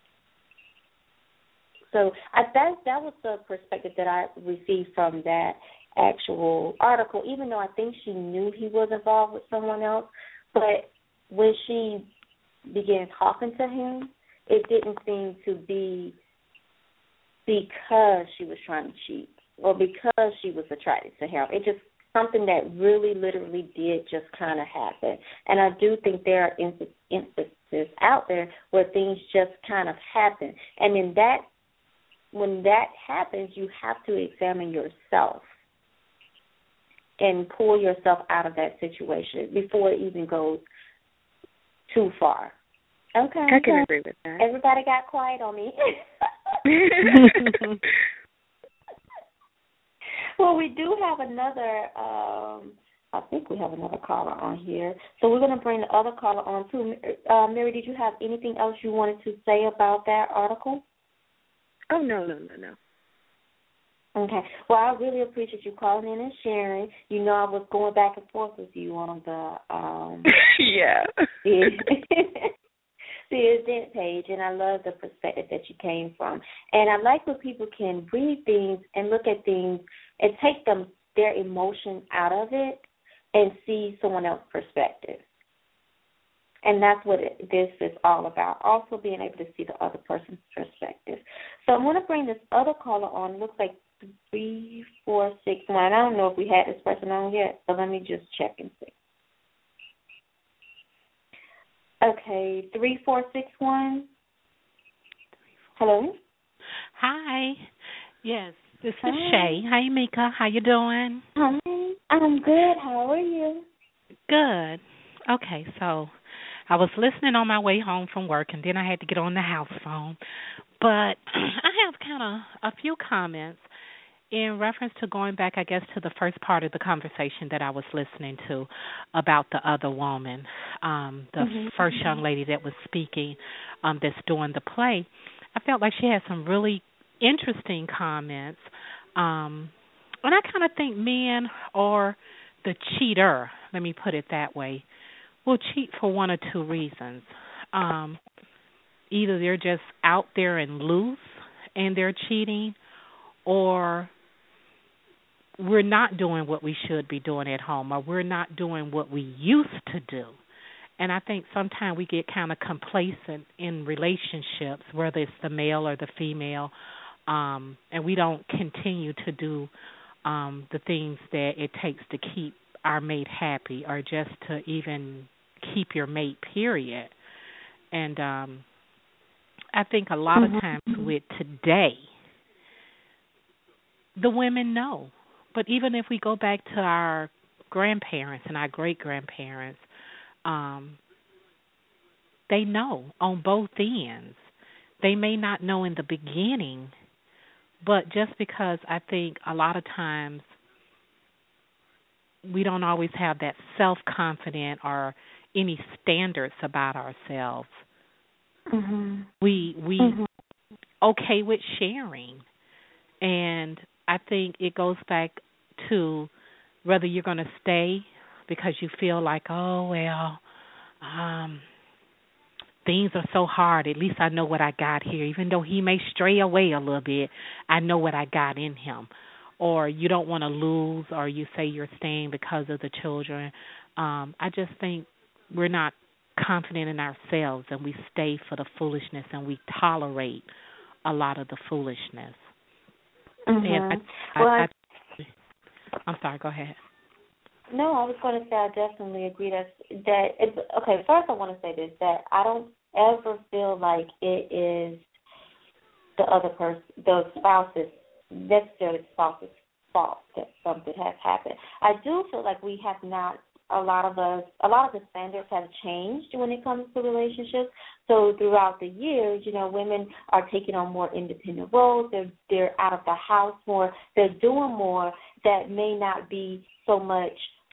So that was the perspective that I received from that actual article, even though I think she knew he was involved with someone else. But when she began talking to him, it didn't seem to be because she was trying to cheat or because she was attracted to him. It just something that really literally did just kind of happen. And I do think there are instances out there where things just kind of happen. And when that happens, you have to examine yourself and pull yourself out of that situation before it even goes too far. Okay. I can agree with that. Everybody got quiet on me. Well, we do have another, I think we have another caller on here. So we're going to bring the other caller on too. Mary, did you have anything else you wanted to say about that article? Oh, no. Okay. Well, I really appreciate you calling in and sharing. I was going back and forth with you on the yeah. the event page, and I love the perspective that you came from. And I like when people can read things and look at things and take their emotion out of it and see someone else's perspective. And that's what this is all about, also being able to see the other person's perspective. So I'm going to bring this other caller on. It looks like 3461. I don't know if we had this person on yet, so let me just check and see. Okay, 3461. Hello? Hi. Yes, this Hi. is Shay. Hi, Mika. How you doing? Hi. I'm good. How are you? Good. Okay, so I was listening on my way home from work, and then I had to get on the house phone. But I have kind of a few comments in reference to going back, I guess, to the first part of the conversation that I was listening to about the other woman, the first young lady that was speaking that's doing the play. I felt like she had some really interesting comments. And I kind of think men or the cheater, let me put it that way, will cheat for one or two reasons. Either they're just out there and loose and they're cheating, or we're not doing what we should be doing at home, or we're not doing what we used to do. And I think sometimes we get kind of complacent in relationships, whether it's the male or the female, and we don't continue to do the things that it takes to keep our mate happy, or just to even keep your mate, period. And I think a lot of times with today, the women know. But even if we go back to our grandparents and our great-grandparents, they know on both ends. They may not know in the beginning, but just because I think a lot of times we don't always have that self-confidence or any standards about ourselves. We okay with sharing. And I think it goes back to whether you're going to stay because you feel like, oh, well, things are so hard. At least I know what I got here. Even though he may stray away a little bit, I know what I got in him. or you don't want to lose, or you say you're staying because of the children. I just think we're not confident in ourselves, and we stay for the foolishness, and we tolerate a lot of the foolishness. And I'm sorry, go ahead. No, I was going to say I definitely agree okay, first I want to say this, that I don't ever feel like it is the other person, the spouse's, necessarily the spouse's fault that something has happened. I do feel like we have not, a lot of the standards have changed when it comes to relationships. So throughout the years, women are taking on more independent roles. They're out of the house more. They're doing more that may not be so much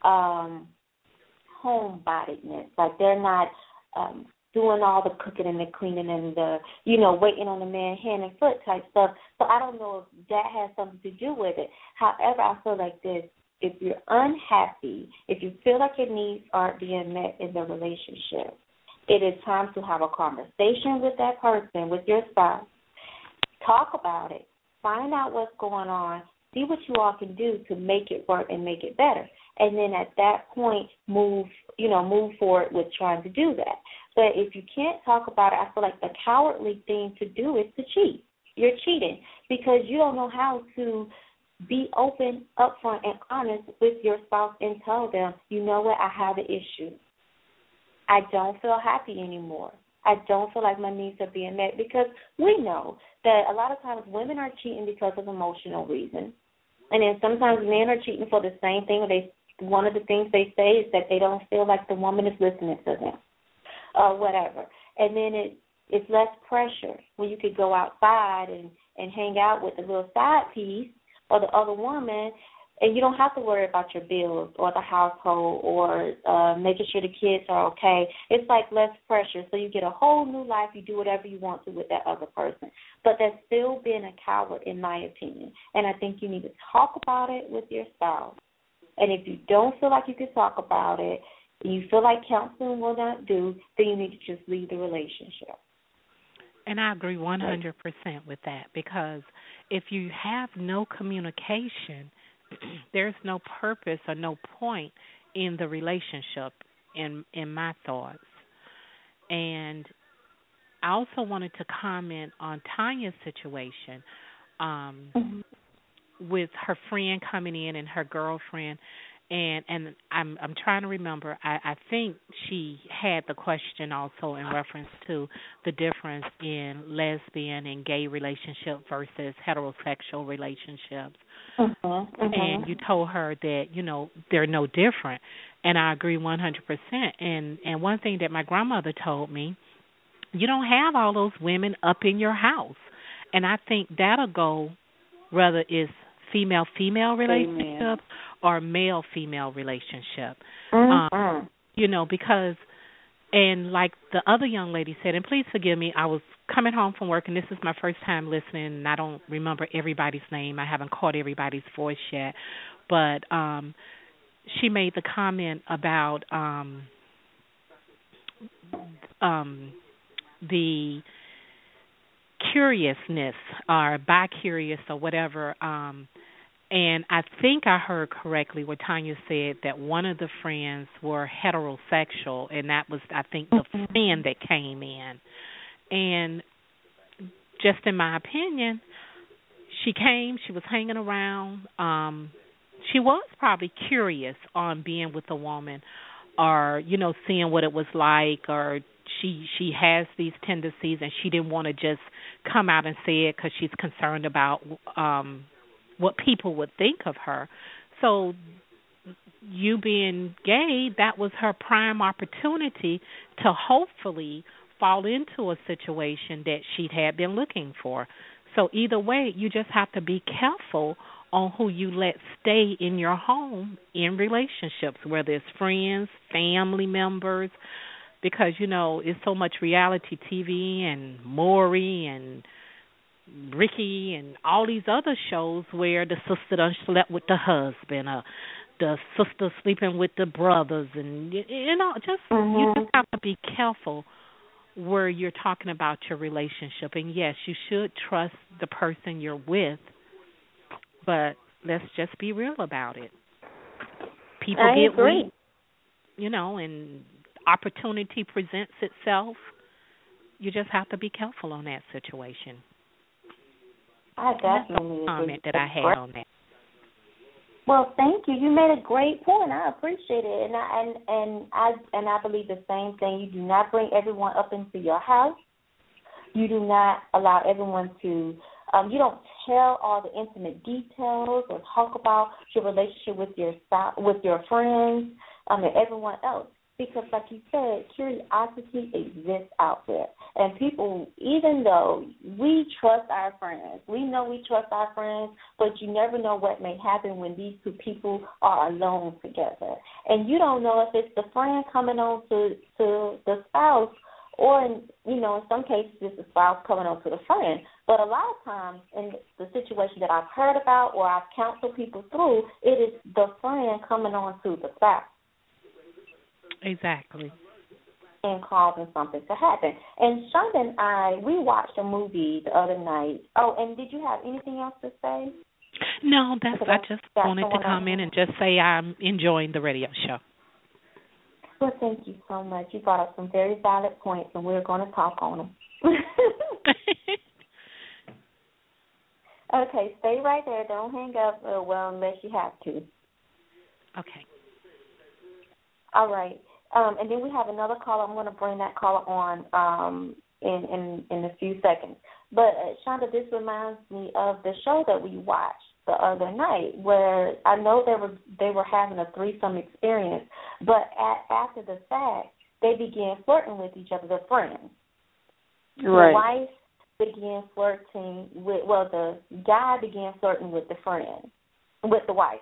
homebodiedness. Like they're not doing all the cooking and the cleaning and the, waiting on the man hand and foot type stuff. So I don't know if that has something to do with it. However, I feel like this. If you're unhappy, if you feel like your needs aren't being met in the relationship, it is time to have a conversation with that person, with your spouse. Talk about it. Find out what's going on. See what you all can do to make it work and make it better. And then at that point, move forward with trying to do that. But if you can't talk about it, I feel like the cowardly thing to do is to cheat. You're cheating because you don't know how to be open, upfront, and honest with your spouse and tell them, you know what, I have an issue. I don't feel happy anymore. I don't feel like my needs are being met, because we know that a lot of times women are cheating because of emotional reasons. And then sometimes men are cheating for the same thing. One of the things they say is that they don't feel like the woman is listening to them or whatever. And then it's less pressure when you could go outside and hang out with a little side piece or the other woman, and you don't have to worry about your bills or the household or making sure the kids are okay. It's like less pressure, so you get a whole new life. You do whatever you want to with that other person. But that's still being a coward, in my opinion. And I think you need to talk about it with your spouse. And if you don't feel like you can talk about it, and you feel like counseling will not do, then you need to just leave the relationship. And I agree 100% with that, because if you have no communication, there's no purpose or no point in the relationship, in my thoughts. And I also wanted to comment on Tanya's situation with her friend coming in and her girlfriend. And I'm trying to remember. I think she had the question also in reference to the difference in lesbian and gay relationship versus heterosexual relationships. And you told her that, they're no different. And I agree 100%. And one thing that my grandmother told me, you don't have all those women up in your house. And I think that'll go whether it's female-female relationship or male-female relationship. Because, and like the other young lady said, and please forgive me, I was coming home from work, and this is my first time listening, and I don't remember everybody's name. I haven't caught everybody's voice yet. But she made the comment about the curiousness or bi-curious or whatever. And I think I heard correctly what Tanya said, that one of the friends were heterosexual, and that was, I think, the friend that came in. And just in my opinion, she came, she was hanging around. She was probably curious on being with a woman or, seeing what it was like, or she has these tendencies and she didn't want to just come out and say it because she's concerned about what people would think of her. So you being gay, that was her prime opportunity to hopefully fall into a situation that she had been looking for. So either way, you just have to be careful on who you let stay in your home in relationships, whether it's friends, family members, because, it's so much reality TV and Maury and Ricky and all these other shows where the sister done slept with the husband, the sister sleeping with the brothers, and you just have to be careful where you're talking about your relationship. And yes, you should trust the person you're with, but let's just be real about it. People I get agree. weak, and opportunity presents itself. You just have to be careful on that situation. I And that's definitely the comment agree. that I had on that. Well, thank you. You made a great point. I appreciate it, and I believe the same thing. You do not bring everyone up into your house. You do not allow everyone to. You don't tell all the intimate details or talk about your relationship with your spouse, with your friends, and everyone else. Because, like you said, curiosity exists out there. And people, even though we trust our friends, we know we trust our friends, but you never know what may happen when these two people are alone together. And you don't know if it's the friend coming on to the spouse, or, in some cases it's the spouse coming on to the friend. But a lot of times in the situation that I've heard about or I've counseled people through, it is the friend coming on to the spouse. Exactly. And causing something to happen. And Shonda and we watched a movie the other night. Oh, and did you have anything else to say? No, I just wanted to come in and just say I'm enjoying the radio show. Well, thank you so much. You brought up some very valid points, and we're going to talk on them. Okay, stay right there. Don't hang up, unless you have to. Okay. All right. And then we have another caller. I'm going to bring that caller on in a few seconds. But, Shonda, this reminds me of the show that we watched the other night, where I know they were having a threesome experience, but after the fact, they began flirting with each other, their friends. Right. The wife began flirting the guy began flirting with the friend, with the wife.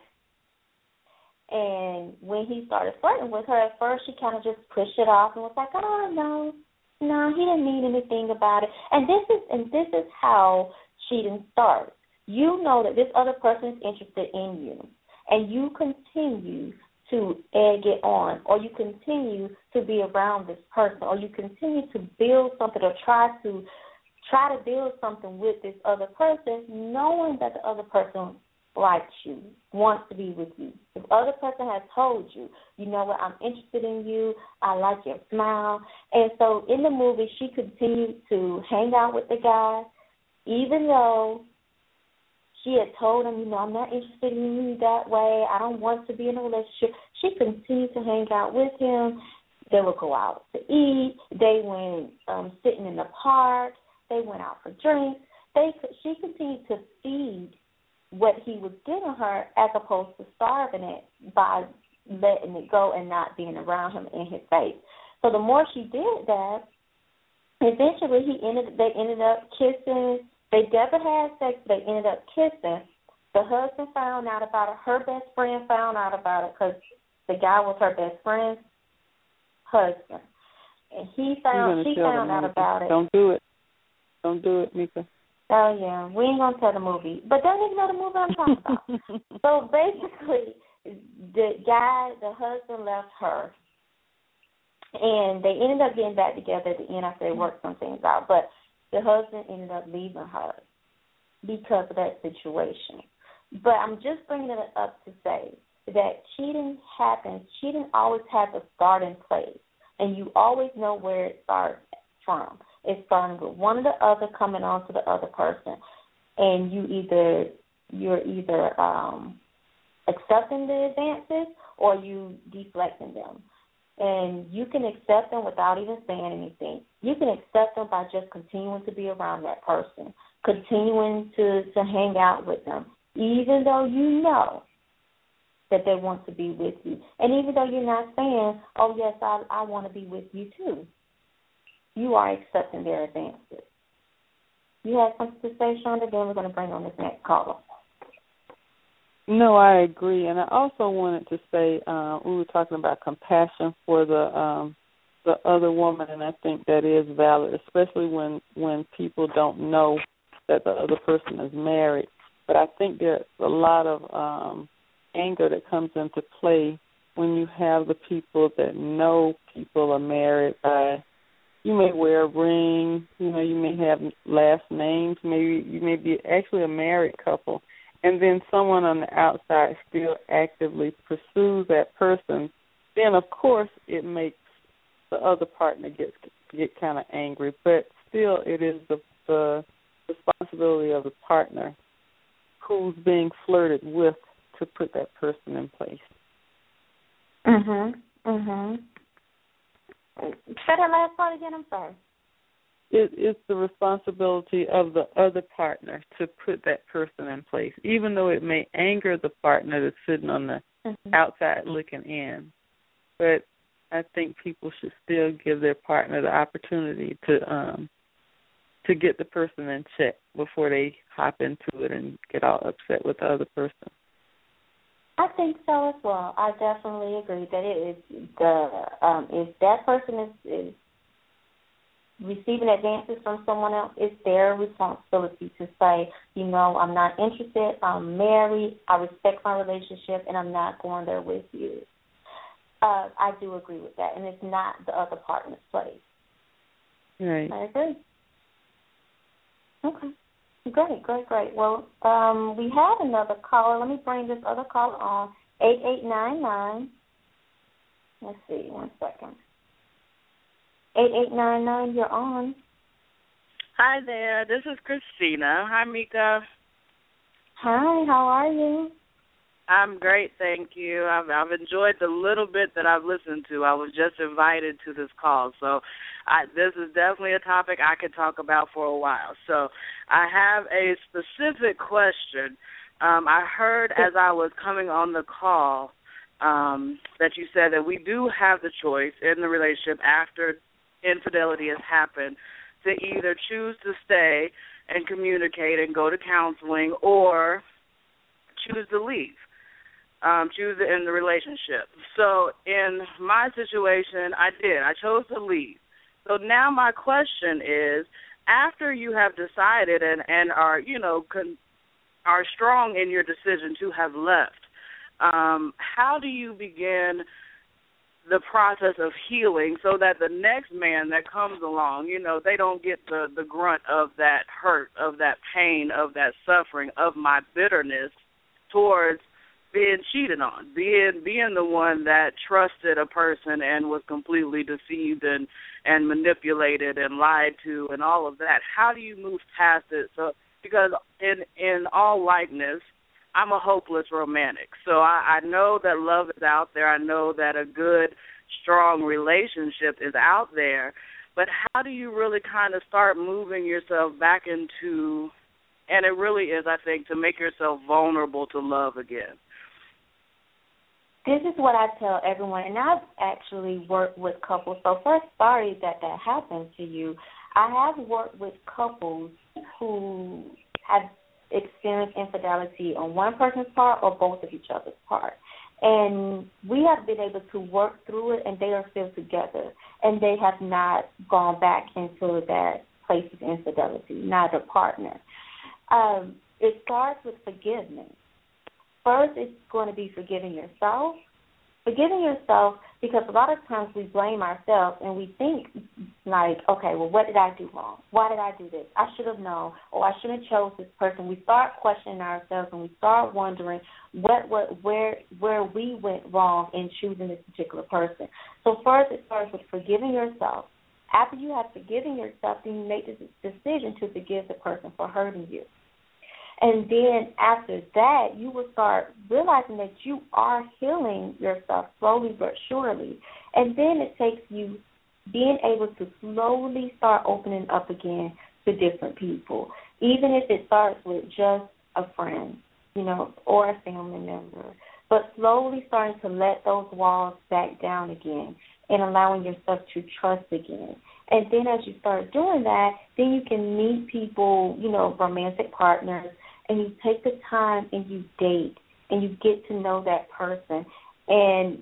And when he started flirting with her, at first she kind of just pushed it off and was like, "Oh, no, he didn't mean anything about it." And this is how cheating starts. You know that this other person is interested in you, and you continue to egg it on, or you continue to be around this person, or you continue to build something, or try to build something with this other person, knowing that the other person likes you, wants to be with you. This other person has told you, you know what, I'm interested in you, I like your smile. And so in the movie, she continued to hang out with the guy, even though she had told him, I'm not interested in you that way, I don't want to be in a relationship. She continued to hang out with him. They would go out to eat. They went sitting in the park. They went out for drinks. She continued to feed what he was giving her, as opposed to starving it by letting it go and not being around him in his face. So the more she did that, eventually they ended up kissing. They never had sex. They ended up kissing. The husband found out about it. Her best friend found out about it because the guy was her best friend's husband, and she found out about it. Don't do it, Mika. Oh, yeah, we ain't going to tell the movie. But don't even know the movie I'm talking about. So basically, the husband left her, and they ended up getting back together at the end after they worked some things out. But the husband ended up leaving her because of that situation. But I'm just bringing it up to say that cheating happens. Cheating always has a starting place, and you always know where it starts from. It's starting with one or the other coming on to the other person, and you're either accepting the advances or you deflecting them. And you can accept them without even saying anything. You can accept them by just continuing to be around that person, continuing to hang out with them, even though you know that they want to be with you. And even though you're not saying, "Oh, yes, I want to be with you too," you are accepting their advances. You have something to say, Shonda? Then we're going to bring on this next caller. No, I agree, and I also wanted to say we were talking about compassion for the other woman, and I think that is valid, especially when people don't know that the other person is married. But I think there's a lot of anger that comes into play when you have the people that know people are married by. You may wear a ring, you may have last names, maybe you may be actually a married couple, and then someone on the outside still actively pursues that person, then of course it makes the other partner get kind of angry. But still, it is the responsibility of the partner who's being flirted with to put that person in place. Say that last part again. I'm sorry. It's the responsibility of the other partner to put that person in place, even though it may anger the partner that's sitting on the outside looking in. But I think people should still give their partner the opportunity to get the person in check before they hop into it and get all upset with the other person. I think so as well. I definitely agree that it is if that person is receiving advances from someone else, it's their responsibility to say, I'm not interested, I'm married, I respect my relationship, and I'm not going there with you. I do agree with that, and it's not the other partner's place. Right. I agree. Okay. Great. Well, we had another caller. Let me bring this other caller on. 8899. Let's see, 1 second. 8899, you're on. Hi there. This is Christina. Hi, Mika. Hi, how are you? I'm great, thank you. I've enjoyed the little bit that I've listened to. I was just invited to this call, so this is definitely a topic I could talk about for a while. So I have a specific question. I heard as I was coming on the call that you said that we do have the choice in the relationship after infidelity has happened to either choose to stay and communicate and go to counseling or choose to leave. Choose to end the relationship. So in my situation, I chose to leave. So now my question is, after you have decided and are, are strong in your decision to have left, how do you begin the process of healing so that the next man that comes along, they don't get the grunt of that hurt, of that pain, of that suffering, of my bitterness towards being cheated on, being the one that trusted a person and was completely deceived and manipulated and lied to and all of that. How do you move past it? So because in all likeness, I'm a hopeless romantic. So I know that love is out there. I know that a good, strong relationship is out there. But how do you really kind of start moving yourself back into, and it really is, I think, to make yourself vulnerable to love again? This is what I tell everyone, and I've actually worked with couples. So first, sorry that happened to you. I have worked with couples who have experienced infidelity on one person's part or both of each other's part. And we have been able to work through it, and they are still together. And they have not gone back into that place of infidelity, neither partner. It starts with forgiveness. First, it's going to be forgiving yourself. Forgiving yourself because a lot of times we blame ourselves and we think like, okay, well, what did I do wrong? Why did I do this? I should have known, or I shouldn't have chose this person. We start questioning ourselves and we start wondering where we went wrong in choosing this particular person. So first, it starts with forgiving yourself. After you have forgiven yourself, then you make the decision to forgive the person for hurting you. And then after that, you will start realizing that you are healing yourself slowly but surely. And then it takes you being able to slowly start opening up again to different people, even if it starts with just a friend, or a family member. But slowly starting to let those walls back down again and allowing yourself to trust again. And then as you start doing that, then you can meet people, romantic partners, and you take the time and you date and you get to know that person. And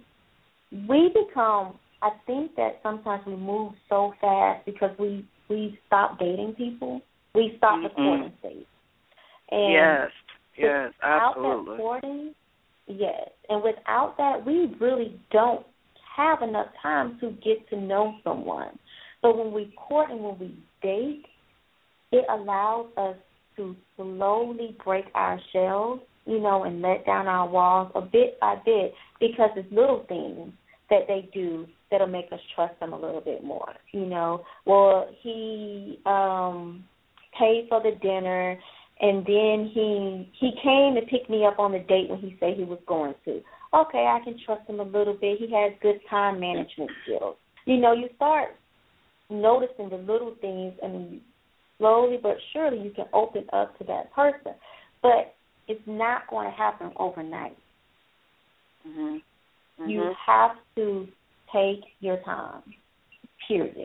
I think that sometimes we move so fast because we stop dating people. We stop the courting stage. And yes, absolutely. Without that courting, yes. And without that, we really don't have enough time to get to know someone. So when we court and when we date, it allows us to slowly break our shells and let down our walls a bit by bit, because it's little things that they do that'll make us trust them a little bit more. Well, he paid for the dinner, and then he came to pick me up on the date when he said he was going to. Okay, I can trust him a little bit. He has good time management skills. You start noticing the little things, and slowly but surely you can open up to that person. But it's not going to happen overnight. Mm-hmm. You have to take your time, period.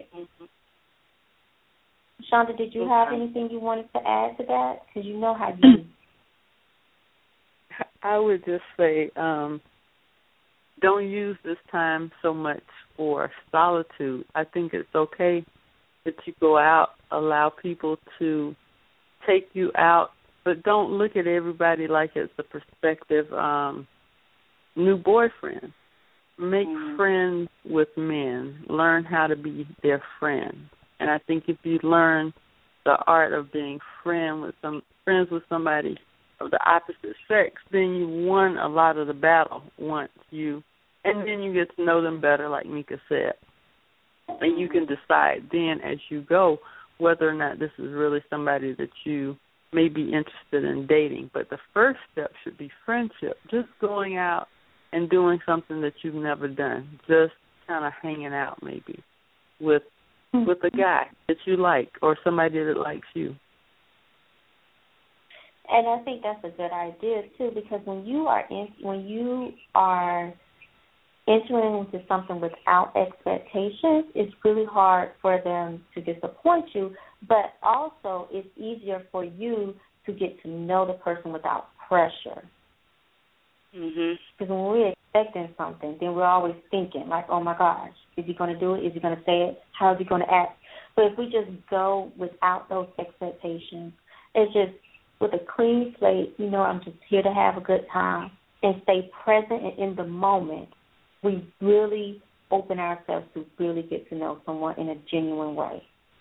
Shonda, did you have anything you wanted to add to that? Because you know how you... I would just say don't use this time so much for solitude. I think it's okay that you go out, allow people to take you out, but don't look at everybody like it's a prospective new boyfriend. Make friends with men. Learn how to be their friend. And I think if you learn the art of being friends with somebody of the opposite sex, then you won a lot of the battle and then you get to know them better, like Mika said. And you can decide then as you go whether or not this is really somebody that you may be interested in dating. But the first step should be friendship, just going out and doing something that you've never done, just kind of hanging out maybe with a guy that you like or somebody that likes you. And I think that's a good idea too, because when you are entering into something without expectations, it's really hard for them to disappoint you, but also it's easier for you to get to know the person without pressure. Because when we're expecting something, then we're always thinking, like, oh, my gosh, is he going to do it? Is he going to say it? How is he going to act? But if we just go without those expectations, it's just with a clean slate, I'm just here to have a good time, and stay present and in the moment, we really open ourselves to really get to know someone in a genuine way.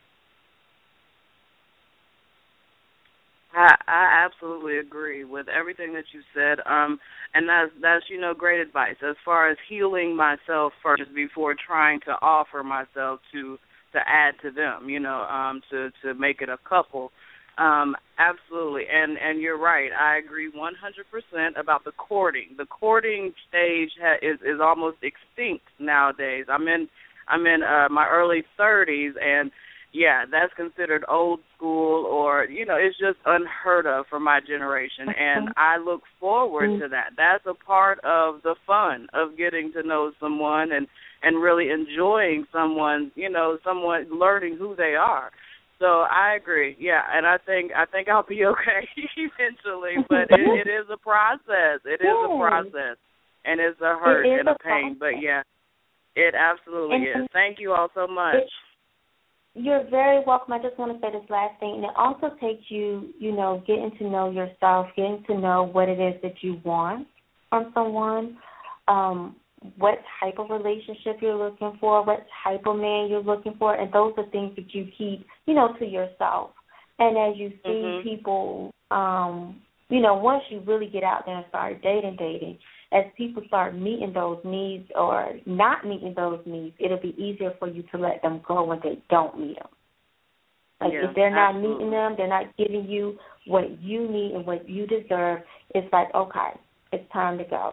I absolutely agree with everything that you said, and that's great advice as far as healing myself first before trying to offer myself to add to them, to make it a couple. Absolutely, and you're right. I agree 100% about the courting. The courting stage is almost extinct nowadays. I'm in my early 30s, and yeah, that's considered old school, or it's just unheard of for my generation. And I look forward to that. That's a part of the fun of getting to know someone and really enjoying someone, someone learning who they are. So I agree, yeah, and I think I'll be okay eventually, but it is a process. It is a process, and it's a hurt and a pain, but yeah, it absolutely is. Thank you all so much. You're very welcome. I just want to say this last thing, and it also takes you, getting to know yourself, getting to know what it is that you want from someone, what type of relationship you're looking for, what type of man you're looking for, and those are things that you keep, to yourself. And as you see people, once you really get out there and start dating, as people start meeting those needs or not meeting those needs, it'll be easier for you to let them go when they don't meet them. Like if they're not meeting them, they're not giving you what you need and what you deserve, it's like, okay, it's time to go.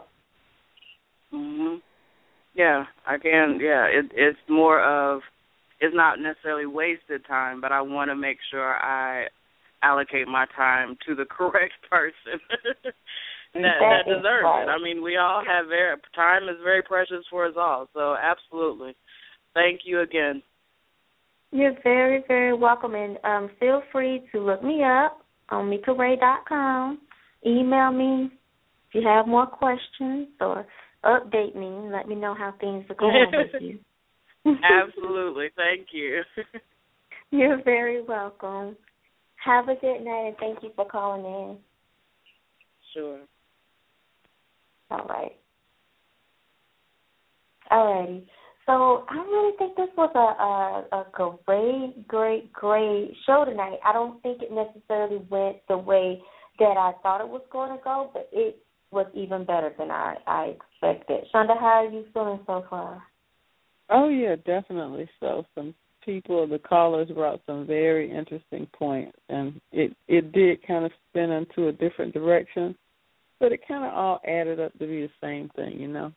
Yeah, it's more of, it's not necessarily wasted time, but I want to make sure I allocate my time to the correct person that deserves it. I mean, we all have time is very precious for us all, so absolutely. Thank you again. You're very, very welcome, and feel free to look me up on MikaRae.com. Email me if you have more questions, or update me and let me know how things are going with you. Absolutely. Thank you. You're very welcome. Have a good night, and thank you for calling in. Sure. All right. All righty. So I really think this was a great show tonight. I don't think it necessarily went the way that I thought it was going to go, but it was even better than I expected. Shonda, how are you feeling so far? Oh, yeah, definitely so. Some people, the callers brought some very interesting points, and it did kind of spin into a different direction, but it kind of all added up to be the same thing, you know?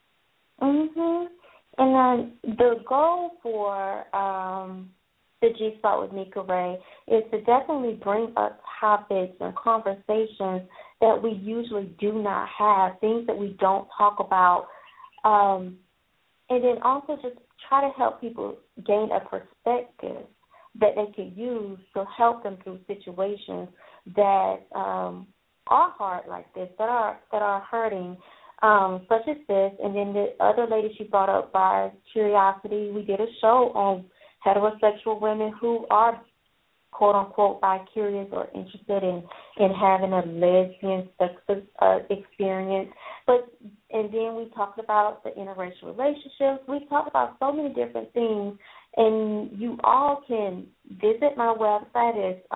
Mhm. And then the goal for the G-Spot with Nika Ray is to definitely bring up topics and conversations that we usually do not have, things that we don't talk about, and then also just try to help people gain a perspective that they can use to help them through situations that are hard like this, that are hurting, such as this. And then the other lady she brought up by curiosity, we did a show on heterosexual women who are quote-unquote bi-curious or interested in having a lesbian sex experience. And then we talked about the interracial relationships. We talked about so many different things. And you all can visit my website. It's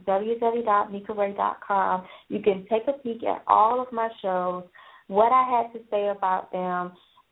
www.nikaray.com. You can take a peek at all of my shows, what I had to say about them,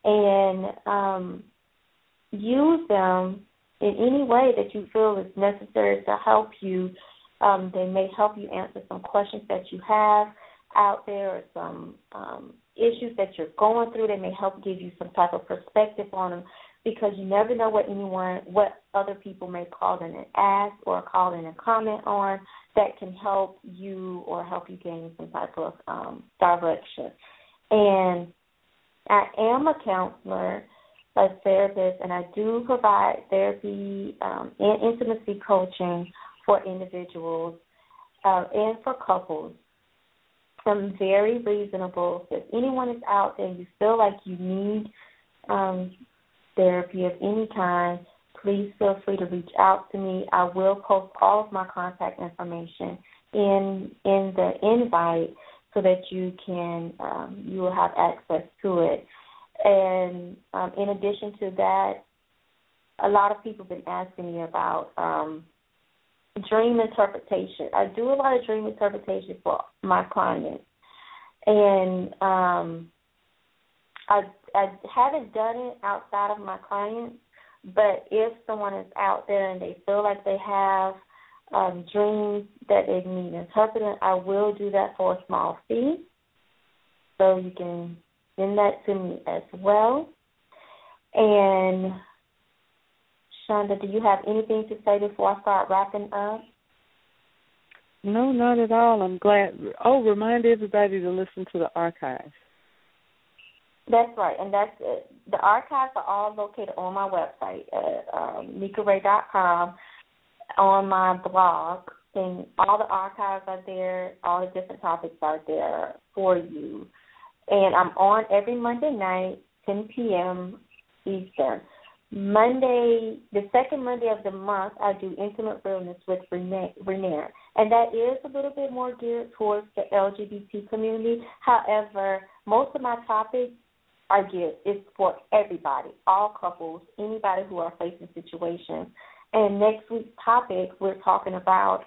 and use them in any way that you feel is necessary to help you. They may help you answer some questions that you have out there, or some issues that you're going through. They may help give you some type of perspective on them, because you never know what other people may call in and ask or call in and comment on that can help you or help you gain some type of direction. And I am a counselor, a therapist, and I do provide therapy and intimacy coaching for individuals and for couples. I'm very reasonable. If anyone is out there and you feel like you need therapy of any kind, please feel free to reach out to me. I will post all of my contact information in the invite so that you will have access to it. And in addition to that, a lot of people have been asking me about dream interpretation. I do a lot of dream interpretation for my clients. And I haven't done it outside of my clients, but if someone is out there and they feel like they have dreams that they need interpreted, I will do that for a small fee. So you can send that to me as well. And Shonda, do you have anything to say before I start wrapping up? No, not at all. I'm glad. Oh, remind everybody to listen to the archives. That's right, and that's it. The archives are all located on my website at nikaray.com, on my blog, and all the archives are there, all the different topics are there for you. And I'm on every Monday night, 10 p.m. Eastern. Monday, the second Monday of the month, I do Intimate Realness with Renee, and that is a little bit more geared towards the LGBT community. However, most of my topics are geared, it's for everybody, all couples, anybody who are facing situations. And next week's topic, we're talking about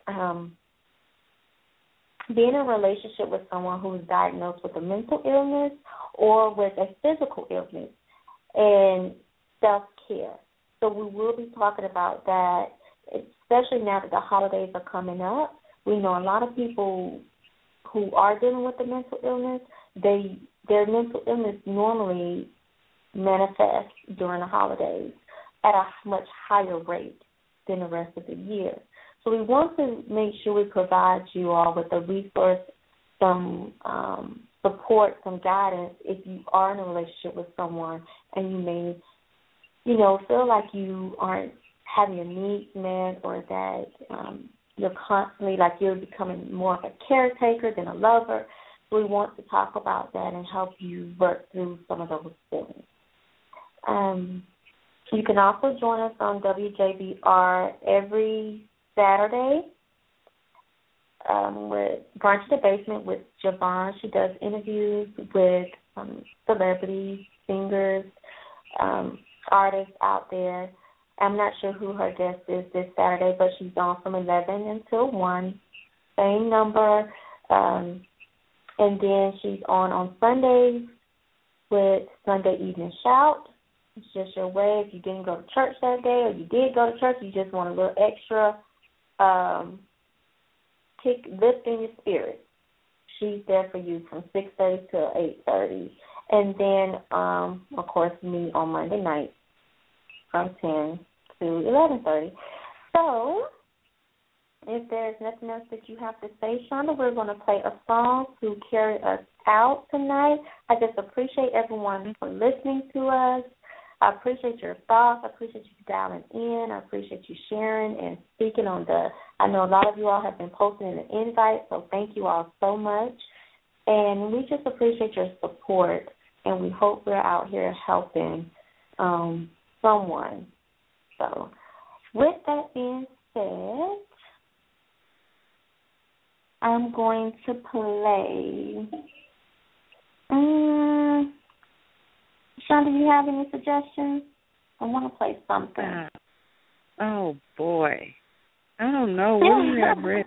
being in a relationship with someone who is diagnosed with a mental illness or with a physical illness, and self-care. So we will be talking about that, especially now that the holidays are coming up. We know a lot of people who are dealing with a mental illness, their mental illness normally manifests during the holidays at a much higher rate than the rest of the year. So we want to make sure we provide you all with a resource, some support, some guidance if you are in a relationship with someone and you may, feel like you aren't having your needs met, or that you're constantly, like you're becoming more of a caretaker than a lover. So we want to talk about that and help you work through some of those things. You can also join us on WJBR every Saturday with Brunch in the Basement with Javon. She does interviews with celebrities, singers, artists out there. I'm not sure who her guest is this Saturday, but she's on from 11 until 1. Same number, And then she's on Sundays with Sunday Evening Shout. It's just your way. If you didn't go to church that day, or you did go to church, you just want a little extra lift in your spirit. She's there for you from 6:30 to 8:30. And then, of course, me on Monday night from 10 to 11:30. So, if there's nothing else that you have to say, Shonda, we're going to play a song to carry us out tonight. I just appreciate everyone for listening to us. I appreciate your thoughts. I appreciate you dialing in. I appreciate you sharing and speaking on I know a lot of you all have been posting in the invite, so thank you all so much. And we just appreciate your support, and we hope we're out here helping someone. So with that being said, I'm going to play. Sean, do you have any suggestions? I want to play something. Oh, boy. I don't know. What do you have ready?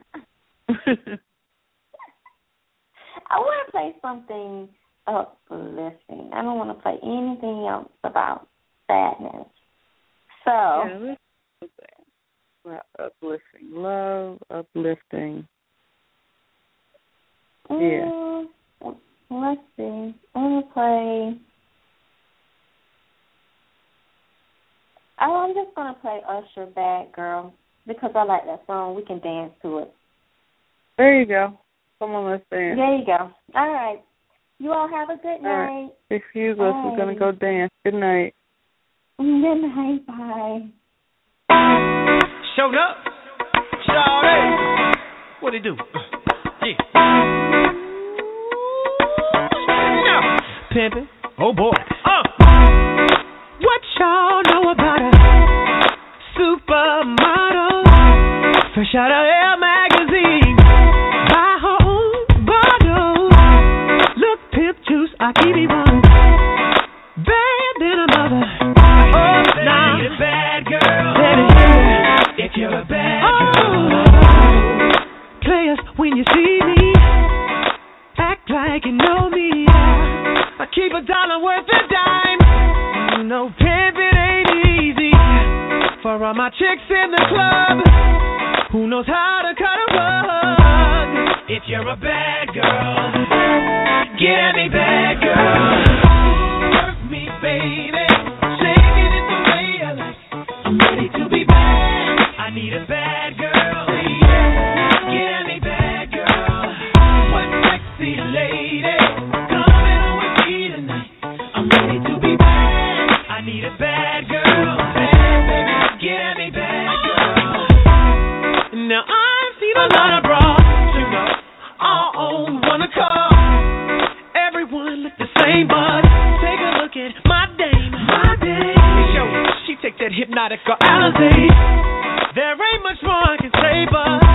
I want to play something uplifting. I don't want to play anything else about sadness. So. Yeah, let's do that. Uplifting. Love, uplifting. Yeah. Let's see. I'm going to play. I'm just going to play Usher Bad Girl because I like that song. We can dance to it. There you go. Come on, let's dance. There you go. All right. You all have a good night. Right. Excuse us. We're going to go dance. Good night. Good night. Bye. Showed up. Shawty. What it do? Yeah. Now, pimpin'. Oh, boy. What y'all know about a supermodel? Fresh out of Elle magazine. Buy her own bottle. Look, pimp juice, I keep it one. Bad than a mother. Oh, now. I need a bad girl. If you're a bad girl. Players, when you see me, act like you know me. I keep $1 worth a dime. You know pimpin' ain't easy. For all my chicks in the club, who knows how to cut a rug? If you're a bad girl, get at me, bad girl. Work me, baby. Shaking it the way I like. I'm ready to be bad. I need a bad girl. Get at me, bad girl. What sexy lady coming on with me tonight? I'm ready to be bad. I need a bad girl. Bad baby, get at me, bad girl. Now I've seen a lot of bras, you know, all on one accord. Everyone look the same, but take a look at my dame. My dame. Yo, she take that hypnotic Alizé. There ain't much more I can say, but